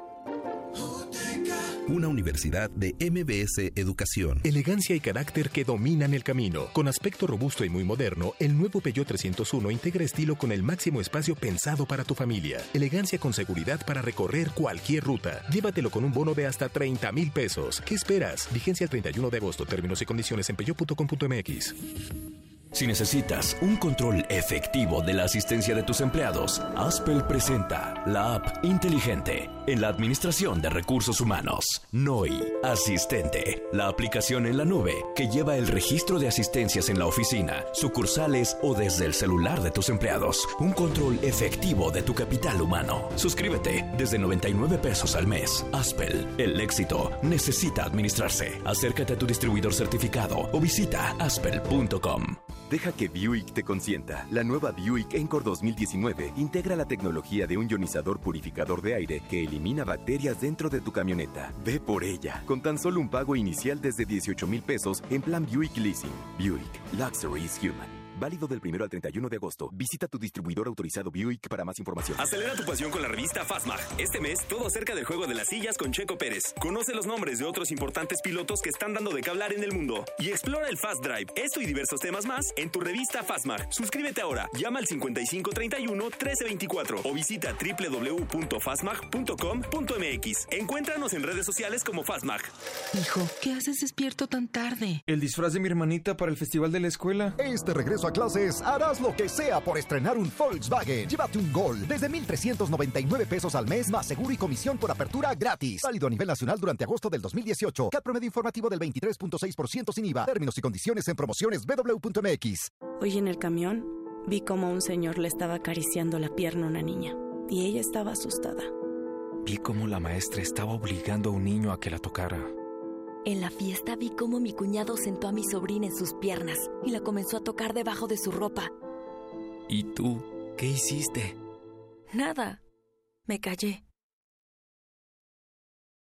Una universidad de MBS Educación. Elegancia y carácter que dominan el camino. Con aspecto robusto y muy moderno, el nuevo Peugeot 301 integra estilo con el máximo espacio pensado para tu familia. Elegancia con seguridad para recorrer cualquier ruta. Llévatelo con un bono de hasta 30,000 pesos. ¿Qué esperas? Vigencia el 31 de agosto. Términos y condiciones en peugeot.com.mx. Si necesitas un control efectivo de la asistencia de tus empleados, Aspel presenta la app inteligente en la administración de recursos humanos. NOI Asistente, la aplicación en la nube que lleva el registro de asistencias en la oficina, sucursales o desde el celular de tus empleados. Un control efectivo de tu capital humano. Suscríbete desde 99 pesos al mes. Aspel, el éxito necesita administrarse. Acércate a tu distribuidor certificado o visita aspel.com. Deja que Buick te consienta. La nueva Buick Encore 2019 integra la tecnología de un ionizador purificador de aire que elimina bacterias dentro de tu camioneta. Ve por ella, con tan solo un pago inicial desde 18,000 pesos en plan Buick Leasing. Buick, Luxury is Human. Válido del 1 al 31 de agosto. Visita tu distribuidor autorizado Buick para más información. Acelera tu pasión con la revista FastMag. Este mes, todo acerca del juego de las sillas con Checo Pérez. Conoce los nombres de otros importantes pilotos que están dando de qué hablar en el mundo. Y explora el Fast Drive, esto y diversos temas más en tu revista FastMag. Suscríbete ahora. Llama al 5531-1324 o visita www.fastmag.com.mx. Encuéntranos en redes sociales como FastMag. Hijo, ¿qué haces despierto tan tarde? El disfraz de mi hermanita para el festival de la escuela. Este regreso a clases harás lo que sea por estrenar un Volkswagen. Llévate un Gol desde 1,399 pesos al mes, más seguro y comisión por apertura gratis. Válido a nivel nacional durante agosto del 2018. CAT promedio informativo del 23.6% sin IVA. Términos y condiciones en promociones www.mx. Hoy en el camión vi cómo un señor le estaba acariciando la pierna a una niña y ella estaba asustada. Vi cómo la maestra estaba obligando a un niño a que la tocara. En la fiesta vi cómo mi cuñado sentó a mi sobrina en sus piernas y la comenzó a tocar debajo de su ropa. ¿Y tú qué hiciste? Nada. Me callé.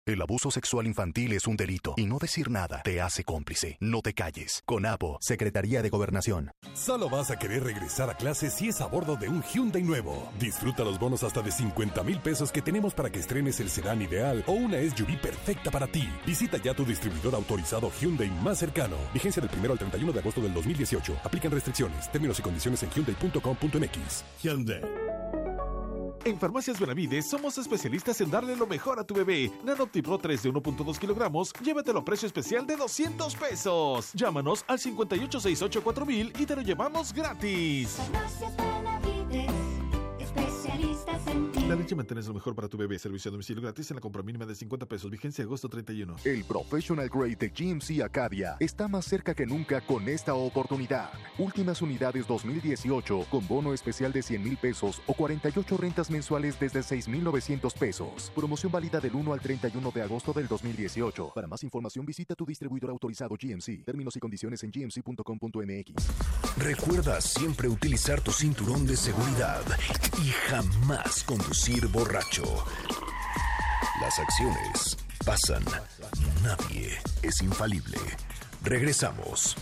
El abuso sexual infantil es un delito y no decir nada te hace cómplice. No te calles. CONAPO, Secretaría de Gobernación. Solo vas a querer regresar a clase si es a bordo de un Hyundai nuevo. Disfruta los bonos hasta de 50,000 pesos que tenemos para que estrenes el sedán ideal o una SUV perfecta para ti. Visita ya tu distribuidor autorizado Hyundai más cercano. Vigencia del 1 al 31 de agosto del 2018. Aplican restricciones. Términos y condiciones en hyundai.com.mx. Hyundai. En Farmacias Benavides somos especialistas en darle lo mejor a tu bebé. Nanoptipro 3 de 1.2 kilogramos, llévatelo a precio especial de 200 pesos. Llámanos al 58684000 y te lo llevamos gratis. Farmacias Benavides, especialistas en ti. La leche materna es lo mejor para tu bebé. Servicio a domicilio gratis en la compra mínima de 50 pesos. Vigencia agosto 31. El Professional Grade de GMC Acadia está más cerca que nunca con esta oportunidad. Últimas unidades 2018 con bono especial de 100,000 pesos o 48 rentas mensuales desde 6,900 pesos. Promoción válida del 1 al 31 de agosto del 2018. Para más información visita tu distribuidor autorizado GMC. Términos y condiciones en gmc.com.mx. Recuerda siempre utilizar tu cinturón de seguridad y jamás conducir borracho. Las acciones pasan. Nadie es infalible. Regresamos.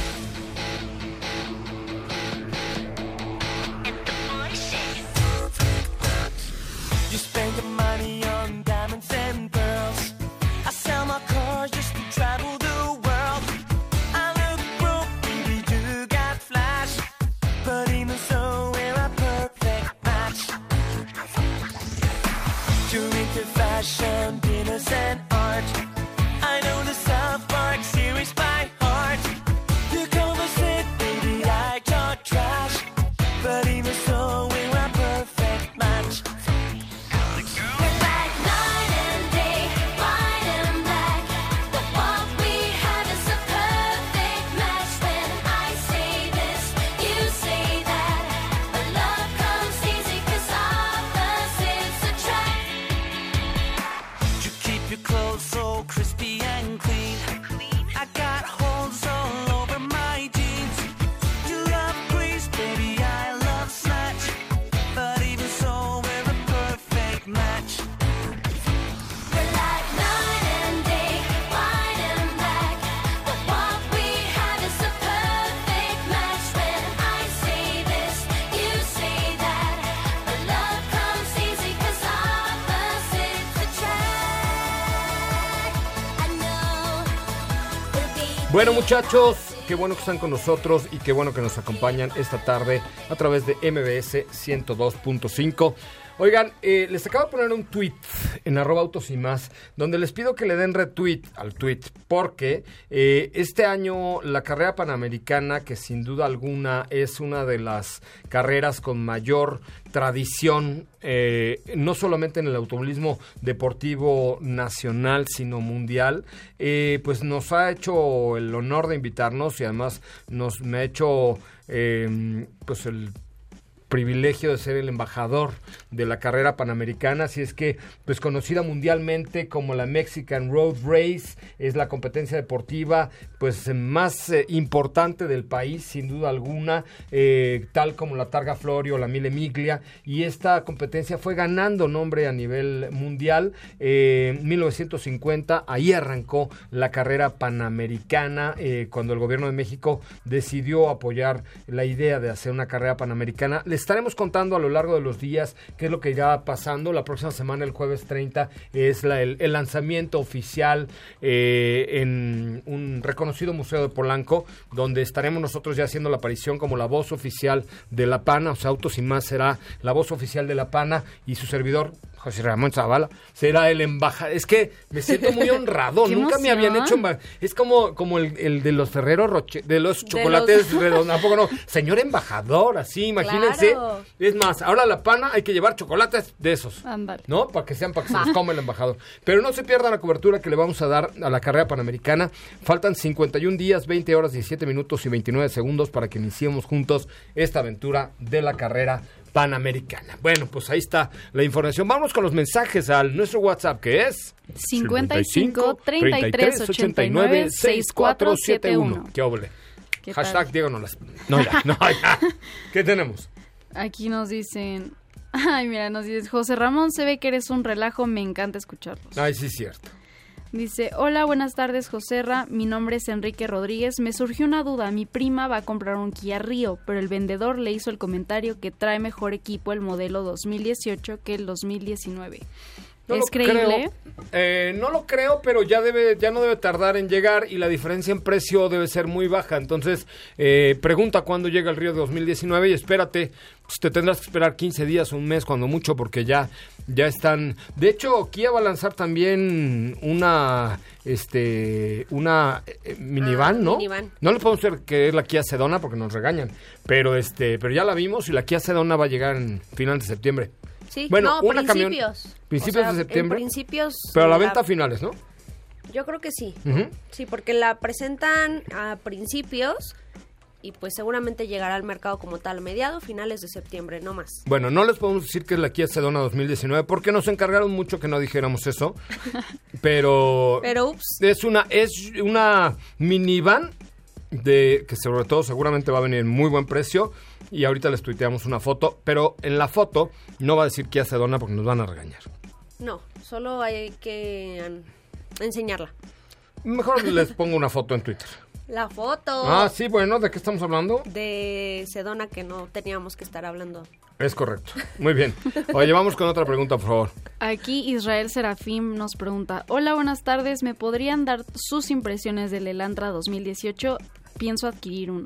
You spend your money on diamonds and pearls. I sell my cars just to travel the world. I look broke, baby, you got flash. But even so, we're a perfect match. You're into fashion, dinners and art. I know the South Park series by heart. You conversate, baby, I talk trash. But even so, we're a perfect match. We're like night and day, white and black. But what we have is a perfect match. When I say this, you say that. But love comes easy 'cause opposites attract. You keep your clothes so crispy and clean. I got holes all over my jeans. You love grease, baby, I love snatch. But even so, we're a perfect match. We're like night and day, white and black. But what we have is a perfect match. When I say this, you say that. But love comes easy 'cause opposites attract. I know we'll be. Bueno, muchachos, qué bueno que están con nosotros y qué bueno que nos acompañan esta tarde a través de MBS 102.5. Oigan, les acabo de poner un tweet en @autos y más, donde les pido que le den retweet al tweet, porque este año la carrera panamericana, que sin duda alguna es una de las carreras con mayor tradición, no solamente en el automovilismo deportivo nacional, sino mundial, pues nos ha hecho el honor de invitarnos y además me ha hecho pues el privilegio de ser el embajador de la carrera panamericana, así es que pues conocida mundialmente como la Mexican Road Race, es la competencia deportiva pues más importante del país, sin duda alguna, tal como la Targa Florio o la Mille Miglia, y esta competencia fue ganando nombre a nivel mundial. 1950, ahí arrancó la carrera panamericana, cuando el gobierno de México decidió apoyar la idea de hacer una carrera panamericana. Les estaremos contando a lo largo de los días qué es lo que irá pasando. La próxima semana, el jueves 30, es el lanzamiento oficial en un reconocido museo de Polanco, donde estaremos nosotros ya haciendo la aparición como la voz oficial de la PANA. O sea, Autos y Más será la voz oficial de la PANA y su servidor, José Ramón Zavala, será el embajador. Es que me siento muy honrado. Nunca me habían hecho es como el de los Ferrero Rocher, de los chocolates redondos. ¿A poco no? Señor embajador, así, imagínense. Claro. Es más, ahora la PANA hay que llevar chocolates de esos. Ándale. ¿No? Para que se los coma el embajador. Pero no se pierda la cobertura que le vamos a dar a la carrera panamericana. Faltan 51 días, 20 horas, 17 minutos y 29 segundos para que iniciemos juntos esta aventura de la carrera panamericana. Bueno, pues ahí está la información. Vamos con los mensajes al nuestro WhatsApp, que es 55 33 89 6471. ¿Qué óvole? Hashtag Diego no las... No, ya. ¿Qué tenemos? Aquí nos dicen... Ay, mira, nos dices, José Ramón, se ve que eres un relajo, me encanta escucharlos. Ay, sí, es cierto. Dice, hola, buenas tardes, Joserra, mi nombre es Enrique Rodríguez, me surgió una duda, mi prima va a comprar un Kia Rio, pero el vendedor le hizo el comentario que trae mejor equipo el modelo 2018 que el 2019. No ¿Es creíble? No lo creo, pero ya no debe tardar en llegar y la diferencia en precio debe ser muy baja. Entonces, pregunta cuándo llega el Río de 2019 y espérate, pues te tendrás que esperar 15 días o un mes cuando mucho porque ya están... De hecho, Kia va a lanzar también una minivan, ¿no? Minivan. No le podemos decir que es la Kia Sedona porque nos regañan, pero ya la vimos y la Kia Sedona va a llegar en finales de septiembre. Sí, Bueno, no, una principios. Principios de septiembre. En principios. Pero a la venta a finales, ¿no? Yo creo que sí. Ujú. Sí, porque la presentan a principios y pues seguramente llegará al mercado como tal a mediados, finales de septiembre, no más. Bueno, no les podemos decir que es la Kia Sedona 2019 porque nos encargaron mucho que no dijéramos eso. Pero ups. Es una minivan que sobre todo seguramente va a venir en muy buen precio. Y ahorita les tuiteamos una foto, pero en la foto no va a decir Kia Sedona porque nos van a regañar. No, solo hay que enseñarla. Mejor les pongo una foto en Twitter. La foto. Ah, sí, bueno, ¿de qué estamos hablando? De Sedona que no teníamos que estar hablando. Es correcto. Muy bien. Oye, vamos con otra pregunta, por favor. Aquí Israel Serafín nos pregunta, hola, buenas tardes, ¿me podrían dar sus impresiones del Elantra 2018? Pienso adquirir uno.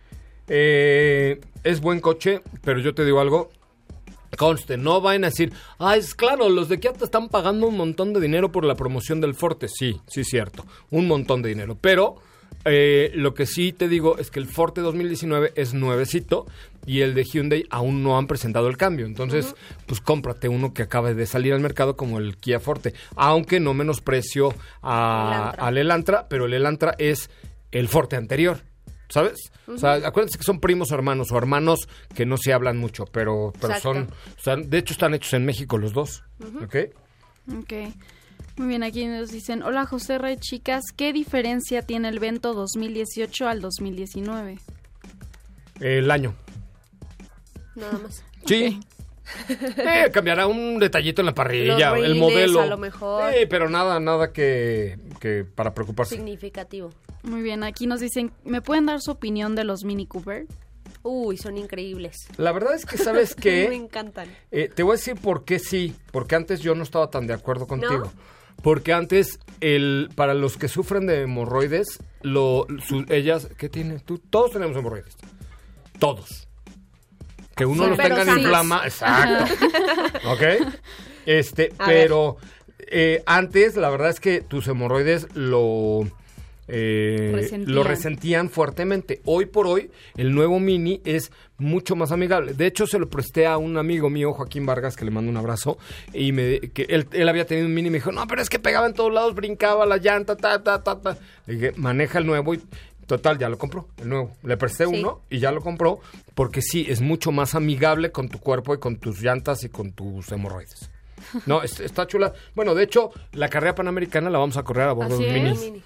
Es buen coche, pero yo te digo algo, conste, no vayan a decir, es claro, los de Kia te están pagando un montón de dinero por la promoción del Forte. Sí, cierto, un montón de dinero, pero lo que sí te digo es que el Forte 2019 es nuevecito y el de Hyundai aún no han presentado el cambio, entonces pues cómprate uno que acabe de salir al mercado como el Kia Forte, aunque no menosprecio al Elantra, pero el Elantra es el Forte anterior. ¿Sabes? O sea, acuérdense que son primos hermanos o hermanos que no se hablan mucho, pero son, de hecho están hechos en México los dos, ¿ok? Ok, muy bien, aquí nos dicen, hola José Rey, chicas, ¿qué diferencia tiene el Vento 2018 al 2019? El año. Nada más. Sí. Cambiará un detallito en la parrilla, Los el rines, modelo. a lo mejor. Pero nada que para preocuparse. Significativo. Muy bien, aquí nos dicen, ¿me pueden dar su opinión de los Mini Cooper? Uy, son increíbles. La verdad es que, ¿sabes qué? Me encantan. Te voy a decir por qué sí, porque antes yo no estaba tan de acuerdo contigo. ¿No? Porque antes, para los que sufren de hemorroides, ellas, ¿qué tienen? Todos tenemos hemorroides. Todos. Que uno Sí, los pero tenga en inflama. Exacto. ¿Ok? Pero antes, la verdad es que tus hemorroides lo resentían fuertemente. Hoy por hoy, el nuevo Mini es mucho más amigable. De hecho, se lo presté a un amigo mío, Joaquín Vargas, que le mando un abrazo, y que él había tenido un Mini y me dijo, no, pero es que pegaba en todos lados, brincaba la llanta, Le dije, maneja el nuevo y total, ya lo compró, el nuevo. Le presté uno y ya lo compró, porque sí, es mucho más amigable con tu cuerpo y con tus llantas y con tus hemorroides. No, está chula. Bueno, de hecho, la carrera panamericana la vamos a correr a bordo de un Mini.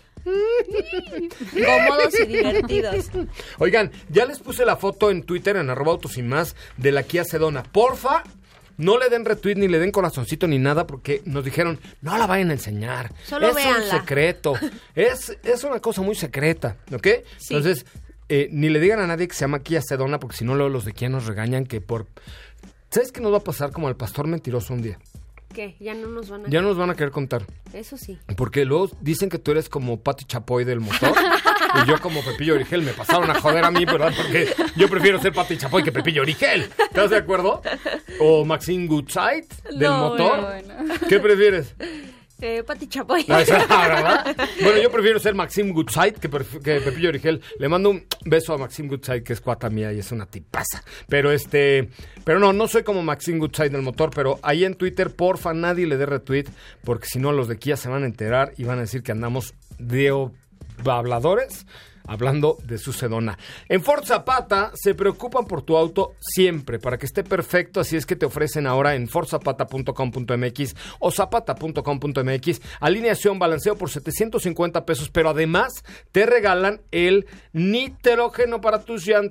Cómodos y divertidos. Oigan, ya les puse la foto en Twitter, en @autosinmás, de la Kia Sedona. Porfa, no le den retweet, ni le den corazoncito, ni nada, porque nos dijeron, no la vayan a enseñar. Solo es véanla. un secreto. es una cosa muy secreta, ¿ok? Sí. Entonces, ni le digan a nadie que se llama Kia Sedona, porque si no, luego los de Kia nos regañan que por... ¿Sabes qué nos va a pasar como al pastor mentiroso un día? ¿Qué? Ya no nos van a... Ya nos van a querer contar. Eso sí. Porque luego dicen que tú eres como Pati Chapoy del motor y yo como Pepillo Origel. Me pasaron a joder a mí, ¿verdad? Porque yo prefiero ser Pati Chapoy que Pepillo Origel. ¿Estás de acuerdo? O Maxine Goodside del motor. Bueno. ¿Qué prefieres? Pati Chapoy. ¿Verdad? Bueno, yo prefiero ser Maxime Goodside que Pepillo Origel. Le mando un beso a Maxime Goodside, que es cuata mía y es una tipaza. Pero no soy como Maxime Goodside del motor, pero ahí en Twitter, porfa, nadie le dé retweet, porque si no los de Kia se van a enterar y van a decir que andamos de habladores hablando de su Sedona. En Ford Zapata se preocupan por tu auto siempre, para que esté perfecto, así es que te ofrecen ahora en fordzapata.com.mx o zapata.com.mx alineación, balanceo por $750, pero además te regalan el nitrógeno para tus llantas.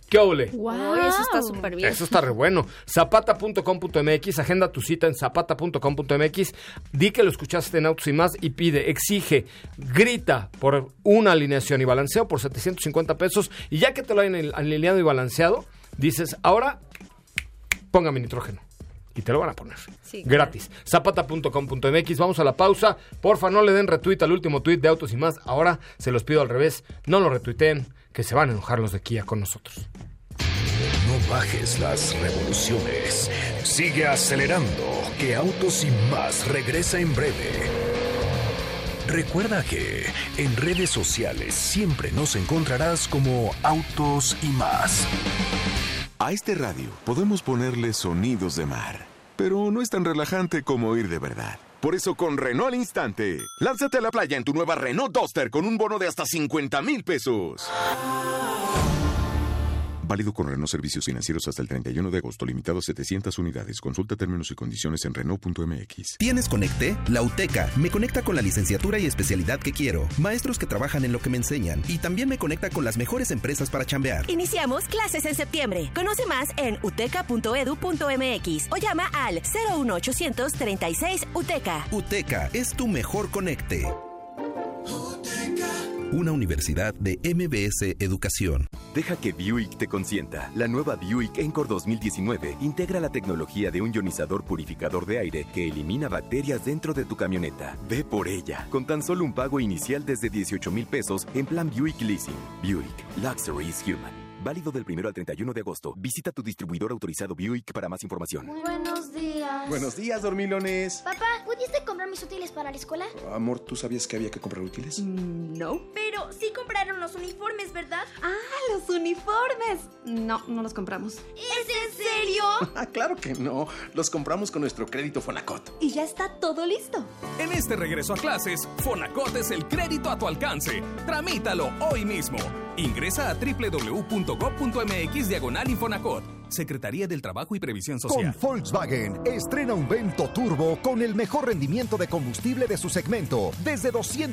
¿Qué ole? Wow. Oye, eso está súper bien. Eso está re bueno. Zapata.com.mx, agenda tu cita en zapata.com.mx, di que lo escuchaste en Autos y Más y pide, exige, grita por una alineación y balanceo por 750 pesos y ya que te lo hayan alineado y balanceado, dices, ahora póngame nitrógeno. Y te lo van a poner. Sí, gratis. Zapata.com.mx. Vamos a la pausa. Porfa, no le den retweet al último tweet de Autos y Más. Ahora se los pido al revés. No lo retuiteen, que se van a enojar los de Kia con nosotros. No bajes las revoluciones. Sigue acelerando, que Autos y Más regresa en breve. Recuerda que en redes sociales siempre nos encontrarás como Autos y Más. A este radio podemos ponerle sonidos de mar, pero no es tan relajante como ir de verdad. Por eso con Renault al Instante, lánzate a la playa en tu nueva Renault Duster con un bono de hasta 50,000 pesos. Válido con Renault Servicios Financieros hasta el 31 de agosto, limitado a 700 unidades. Consulta términos y condiciones en Renault.mx. ¿Tienes Conecte? La UTECA me conecta con la licenciatura y especialidad que quiero, maestros que trabajan en lo que me enseñan y también me conecta con las mejores empresas para chambear. Iniciamos clases en septiembre. Conoce más en uteca.edu.mx o llama al 01800 36 UTECA. UTECA es tu mejor conecte. Una universidad de MBS Educación. Deja que Buick te consienta. La nueva Buick Encore 2019 integra la tecnología de un ionizador purificador de aire que elimina bacterias dentro de tu camioneta. Ve por ella, con tan solo un pago inicial desde 18,000 pesos en plan Buick Leasing. Buick, Luxury is Human. Válido del 1 al 31 de agosto. Visita tu distribuidor autorizado Buick para más información. Buenos días. Buenos días, dormilones. Papá, ¿pudiste comprar mis útiles para la escuela? Amor, ¿tú sabías que había que comprar útiles? No. Pero sí compraron los uniformes, ¿verdad? Ah, los uniformes. No, no los compramos. ¿Es en serio? Claro que no. Los compramos con nuestro crédito Fonacot. Y ya está todo listo. En este regreso a clases, Fonacot es el crédito a tu alcance. Tramítalo hoy mismo. Ingresa a www.gov.mx/Infonacot. Secretaría del Trabajo y Previsión Social. Con Volkswagen, estrena un Vento Turbo con el mejor rendimiento de combustible de su segmento, desde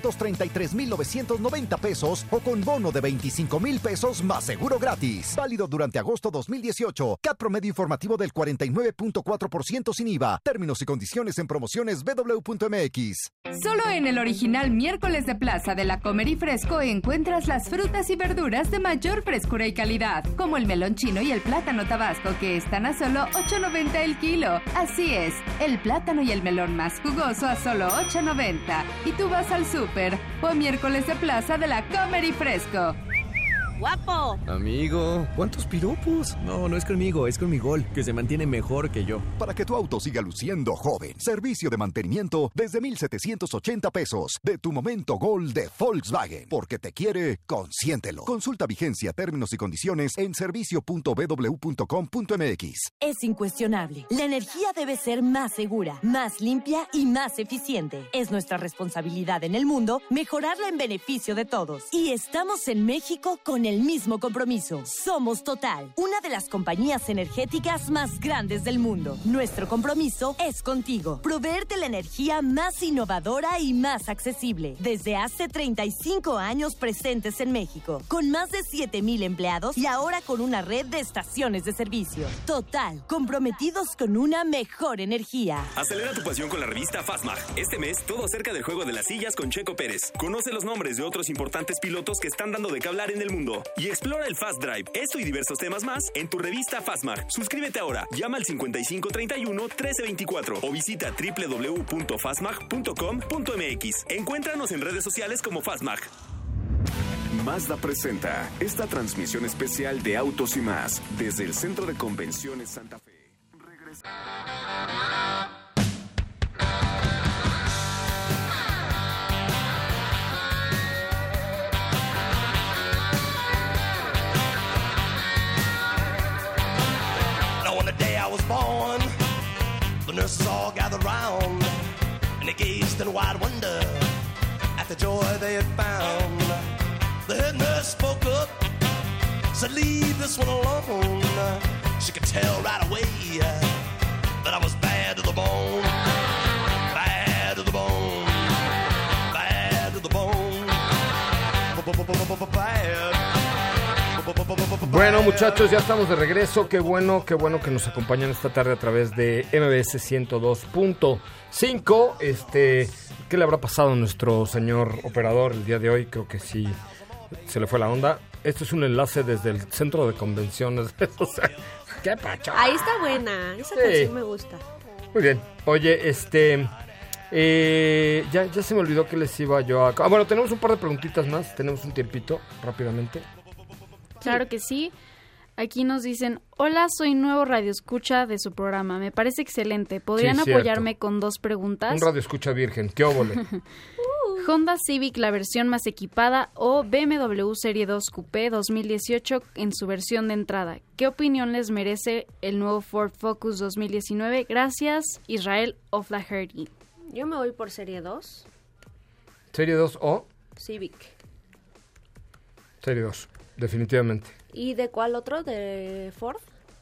233,990 pesos o con bono de 25,000 pesos más seguro gratis. Válido durante agosto 2018. CAT promedio informativo del 49.4% sin IVA. Términos y condiciones en promociones www.mx. Solo en el original miércoles de plaza de la Comer y Fresco encuentras las frutas y verduras de mayor frescura y calidad, como el melón chino y el plátano tabasco, que están a solo $8.90 el kilo. Así es, el plátano y el melón más jugoso a solo $8.90. Y tú vas al súper o a miércoles de plaza de la Comer y Fresco. ¡Guapo! Amigo, ¿cuántos piropos? No, no es conmigo, es con mi Gol, que se mantiene mejor que yo. Para que tu auto siga luciendo joven. Servicio de mantenimiento desde 1,780 pesos. De tu momento Gol de Volkswagen. Porque te quiere, consiéntelo. Consulta vigencia, términos y condiciones en servicio.bw.com.mx. Es incuestionable. La energía debe ser más segura, más limpia y más eficiente. Es nuestra responsabilidad en el mundo mejorarla en beneficio de todos. Y estamos en México con el mismo compromiso. Somos Total, una de las compañías energéticas más grandes del mundo. Nuestro compromiso es contigo. Proveerte la energía más innovadora y más accesible. Desde hace 35 años presentes en México, con más de 7,000 empleados y ahora con una red de estaciones de servicio. Total, comprometidos con una mejor energía. Acelera tu pasión con la revista Fastmag. Este mes, todo acerca del juego de las sillas con Checo Pérez. Conoce los nombres de otros importantes pilotos que están dando de qué hablar en el mundo. Y explora el Fast Drive, esto y diversos temas más en tu revista Fastmag. Suscríbete ahora, llama al 5531-1324 o visita www.fastmag.com.mx. Encuéntranos en redes sociales como Fastmag. Mazda presenta esta transmisión especial de Autos y Más desde el Centro de Convenciones Santa Fe. Born, the nurses all gathered round, and they gazed in wide wonder at the joy they had found. The head nurse spoke up, said, "Leave this one alone." She could tell right away that I was bad to the bone, bad to the bone, bad to the bone, bad, Bueno, muchachos, ya estamos de regreso. Qué bueno que nos acompañan esta tarde a través de MBS 102.5. ¿Qué le habrá pasado a nuestro señor operador el día de hoy? Creo que sí se le fue la onda. Esto es un enlace desde el centro de convenciones. O sea, qué pacho. Ahí está buena. Esa canción me gusta. Muy bien. Oye, ya se me olvidó que les iba yo a... bueno, tenemos un par de preguntitas más. Tenemos un tiempito, rápidamente. Claro que sí. Aquí nos dicen, hola, soy nuevo radioescucha de su programa. Me parece excelente. ¿Podrían apoyarme con 2 preguntas? Un radioescucha virgen. ¿Qué óvole? Honda Civic, la versión más equipada, o BMW Serie 2 Coupé 2018 en su versión de entrada. ¿Qué opinión les merece el nuevo Ford Focus 2019? Gracias, Israel O'Flaherty. Yo me voy por Serie 2. ¿Serie 2 o? Civic. Serie 2, definitivamente. ¿Y de cuál otro? ¿De Ford?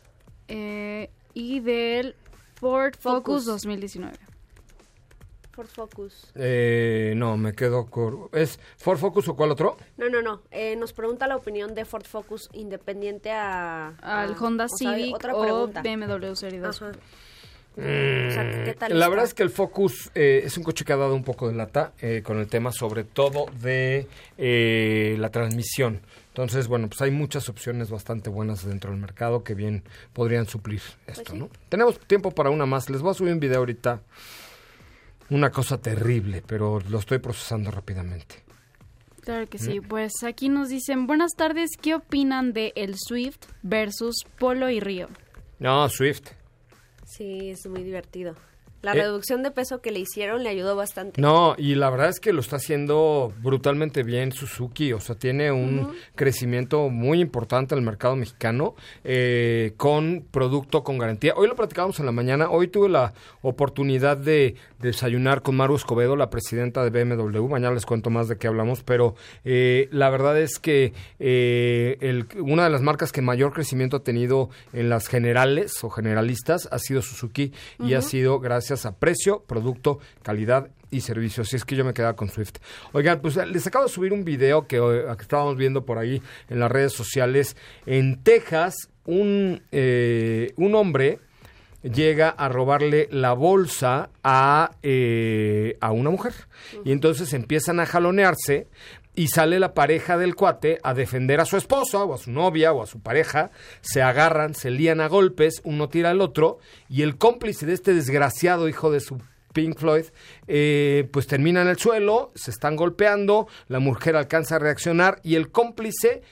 Y del Ford Focus 2019. Ford Focus. No, me quedo con... ¿Es Ford Focus o cuál otro? No. Nos pregunta la opinión de Ford Focus independiente al Honda Civic o BMW Serie 2. ¿Qué tal la verdad es que el Focus es un coche que ha dado un poco de lata con el tema sobre todo de la transmisión. Entonces, bueno, pues hay muchas opciones bastante buenas dentro del mercado que bien podrían suplir esto, pues sí, ¿no? Tenemos tiempo para una más. Les voy a subir un video ahorita. Una cosa terrible, pero lo estoy procesando rápidamente. Claro que sí. Pues aquí nos dicen, buenas tardes, ¿qué opinan de el Swift versus Polo y Río? No, Swift. Sí, es muy divertido. La reducción de peso que le hicieron le ayudó bastante. No, y la verdad es que lo está haciendo brutalmente bien Suzuki. O sea, tiene un crecimiento muy importante en el mercado mexicano con producto con garantía. Hoy lo platicábamos en la mañana. Hoy tuve la oportunidad de desayunar con Maru Escobedo, la presidenta de BMW. Mañana les cuento más de qué hablamos, pero la verdad es que una de las marcas que mayor crecimiento ha tenido en las generales o generalistas ha sido Suzuki y ha sido gracias a precio, producto, calidad y servicio. Así es que yo me quedaba con Swift. Oigan, pues les acabo de subir un video que estábamos viendo por ahí en las redes sociales. En Texas, un hombre llega a robarle la bolsa a una mujer. Y entonces empiezan a jalonearse y sale la pareja del cuate a defender a su esposa o a su novia o a su pareja. Se agarran, se lían a golpes, uno tira al otro y el cómplice de este desgraciado hijo de su Pink Floyd, pues termina en el suelo, se están golpeando, la mujer alcanza a reaccionar y el cómplice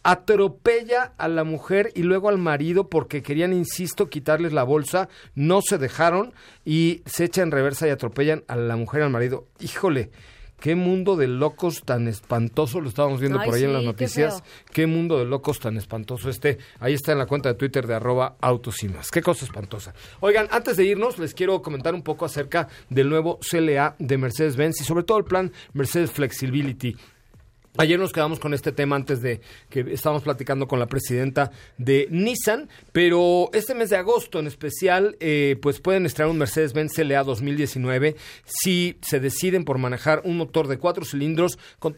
atropella a la mujer y luego al marido porque querían, insisto, quitarles la bolsa, no se dejaron y se echa en reversa y atropellan a la mujer y al marido. Híjole, qué mundo de locos tan espantoso, lo estábamos viendo por ahí en las noticias. Qué mundo de locos tan espantoso ahí está en la cuenta de Twitter de @autosimas. Qué cosa espantosa. Oigan, antes de irnos, les quiero comentar un poco acerca del nuevo CLA de Mercedes-Benz y sobre todo el plan Mercedes Flexibility. Ayer nos quedamos con este tema antes de que estábamos platicando con la presidenta de Nissan, pero este mes de agosto en especial, pues pueden estrenar un Mercedes-Benz CLA 2019 si se deciden por manejar un motor de 4 cilindros con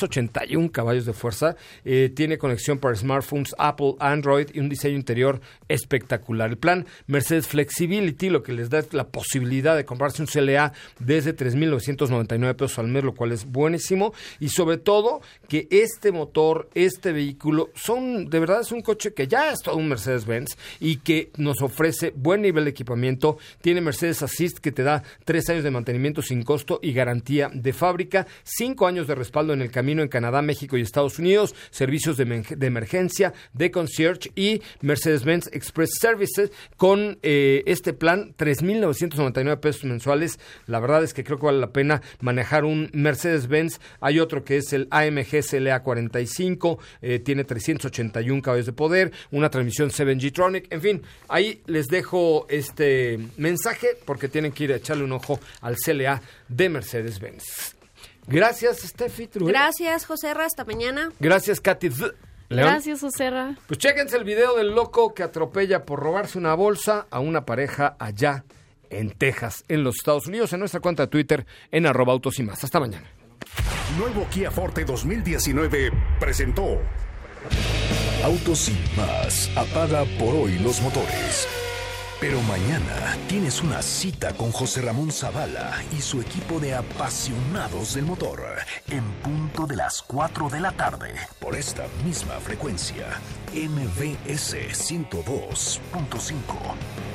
381 caballos de fuerza. Tiene conexión para smartphones, Apple, Android y un diseño interior espectacular. El plan Mercedes Flexibility lo que les da es la posibilidad de comprarse un CLA desde 3,999 pesos al mes, lo cual es buenísimo y sobre todo que este motor, este vehículo, de verdad es un coche que ya es todo un Mercedes-Benz y que nos ofrece buen nivel de equipamiento. Tiene Mercedes Assist que te da 3 años de mantenimiento sin costo y garantía de fábrica, 5 años de respaldo en el camino en Canadá, México y Estados Unidos, servicios de emergencia, de concierge y Mercedes-Benz Express Services con este plan, 3,999 pesos mensuales. La verdad es que creo que vale la pena manejar un Mercedes-Benz. Hay otro que es el AMG CLA 45, tiene 381 caballos de poder, una transmisión 7G-Tronic, en fin, ahí les dejo este mensaje porque tienen que ir a echarle un ojo al CLA de Mercedes-Benz. Gracias, Steffi. Gracias, Joserra, hasta mañana. Gracias, Katy. León. Gracias, Joserra. Pues chéquense el video del loco que atropella por robarse una bolsa a una pareja allá en Texas, en los Estados Unidos, en nuestra cuenta de Twitter en @autosimás. Hasta mañana. Nuevo Kia Forte 2019 presentó Autos Sin Más apaga por hoy los motores. Pero mañana tienes una cita con José Ramón Zavala y su equipo de apasionados del motor en punto de las 4 de la tarde por esta misma frecuencia, MBS 102.5.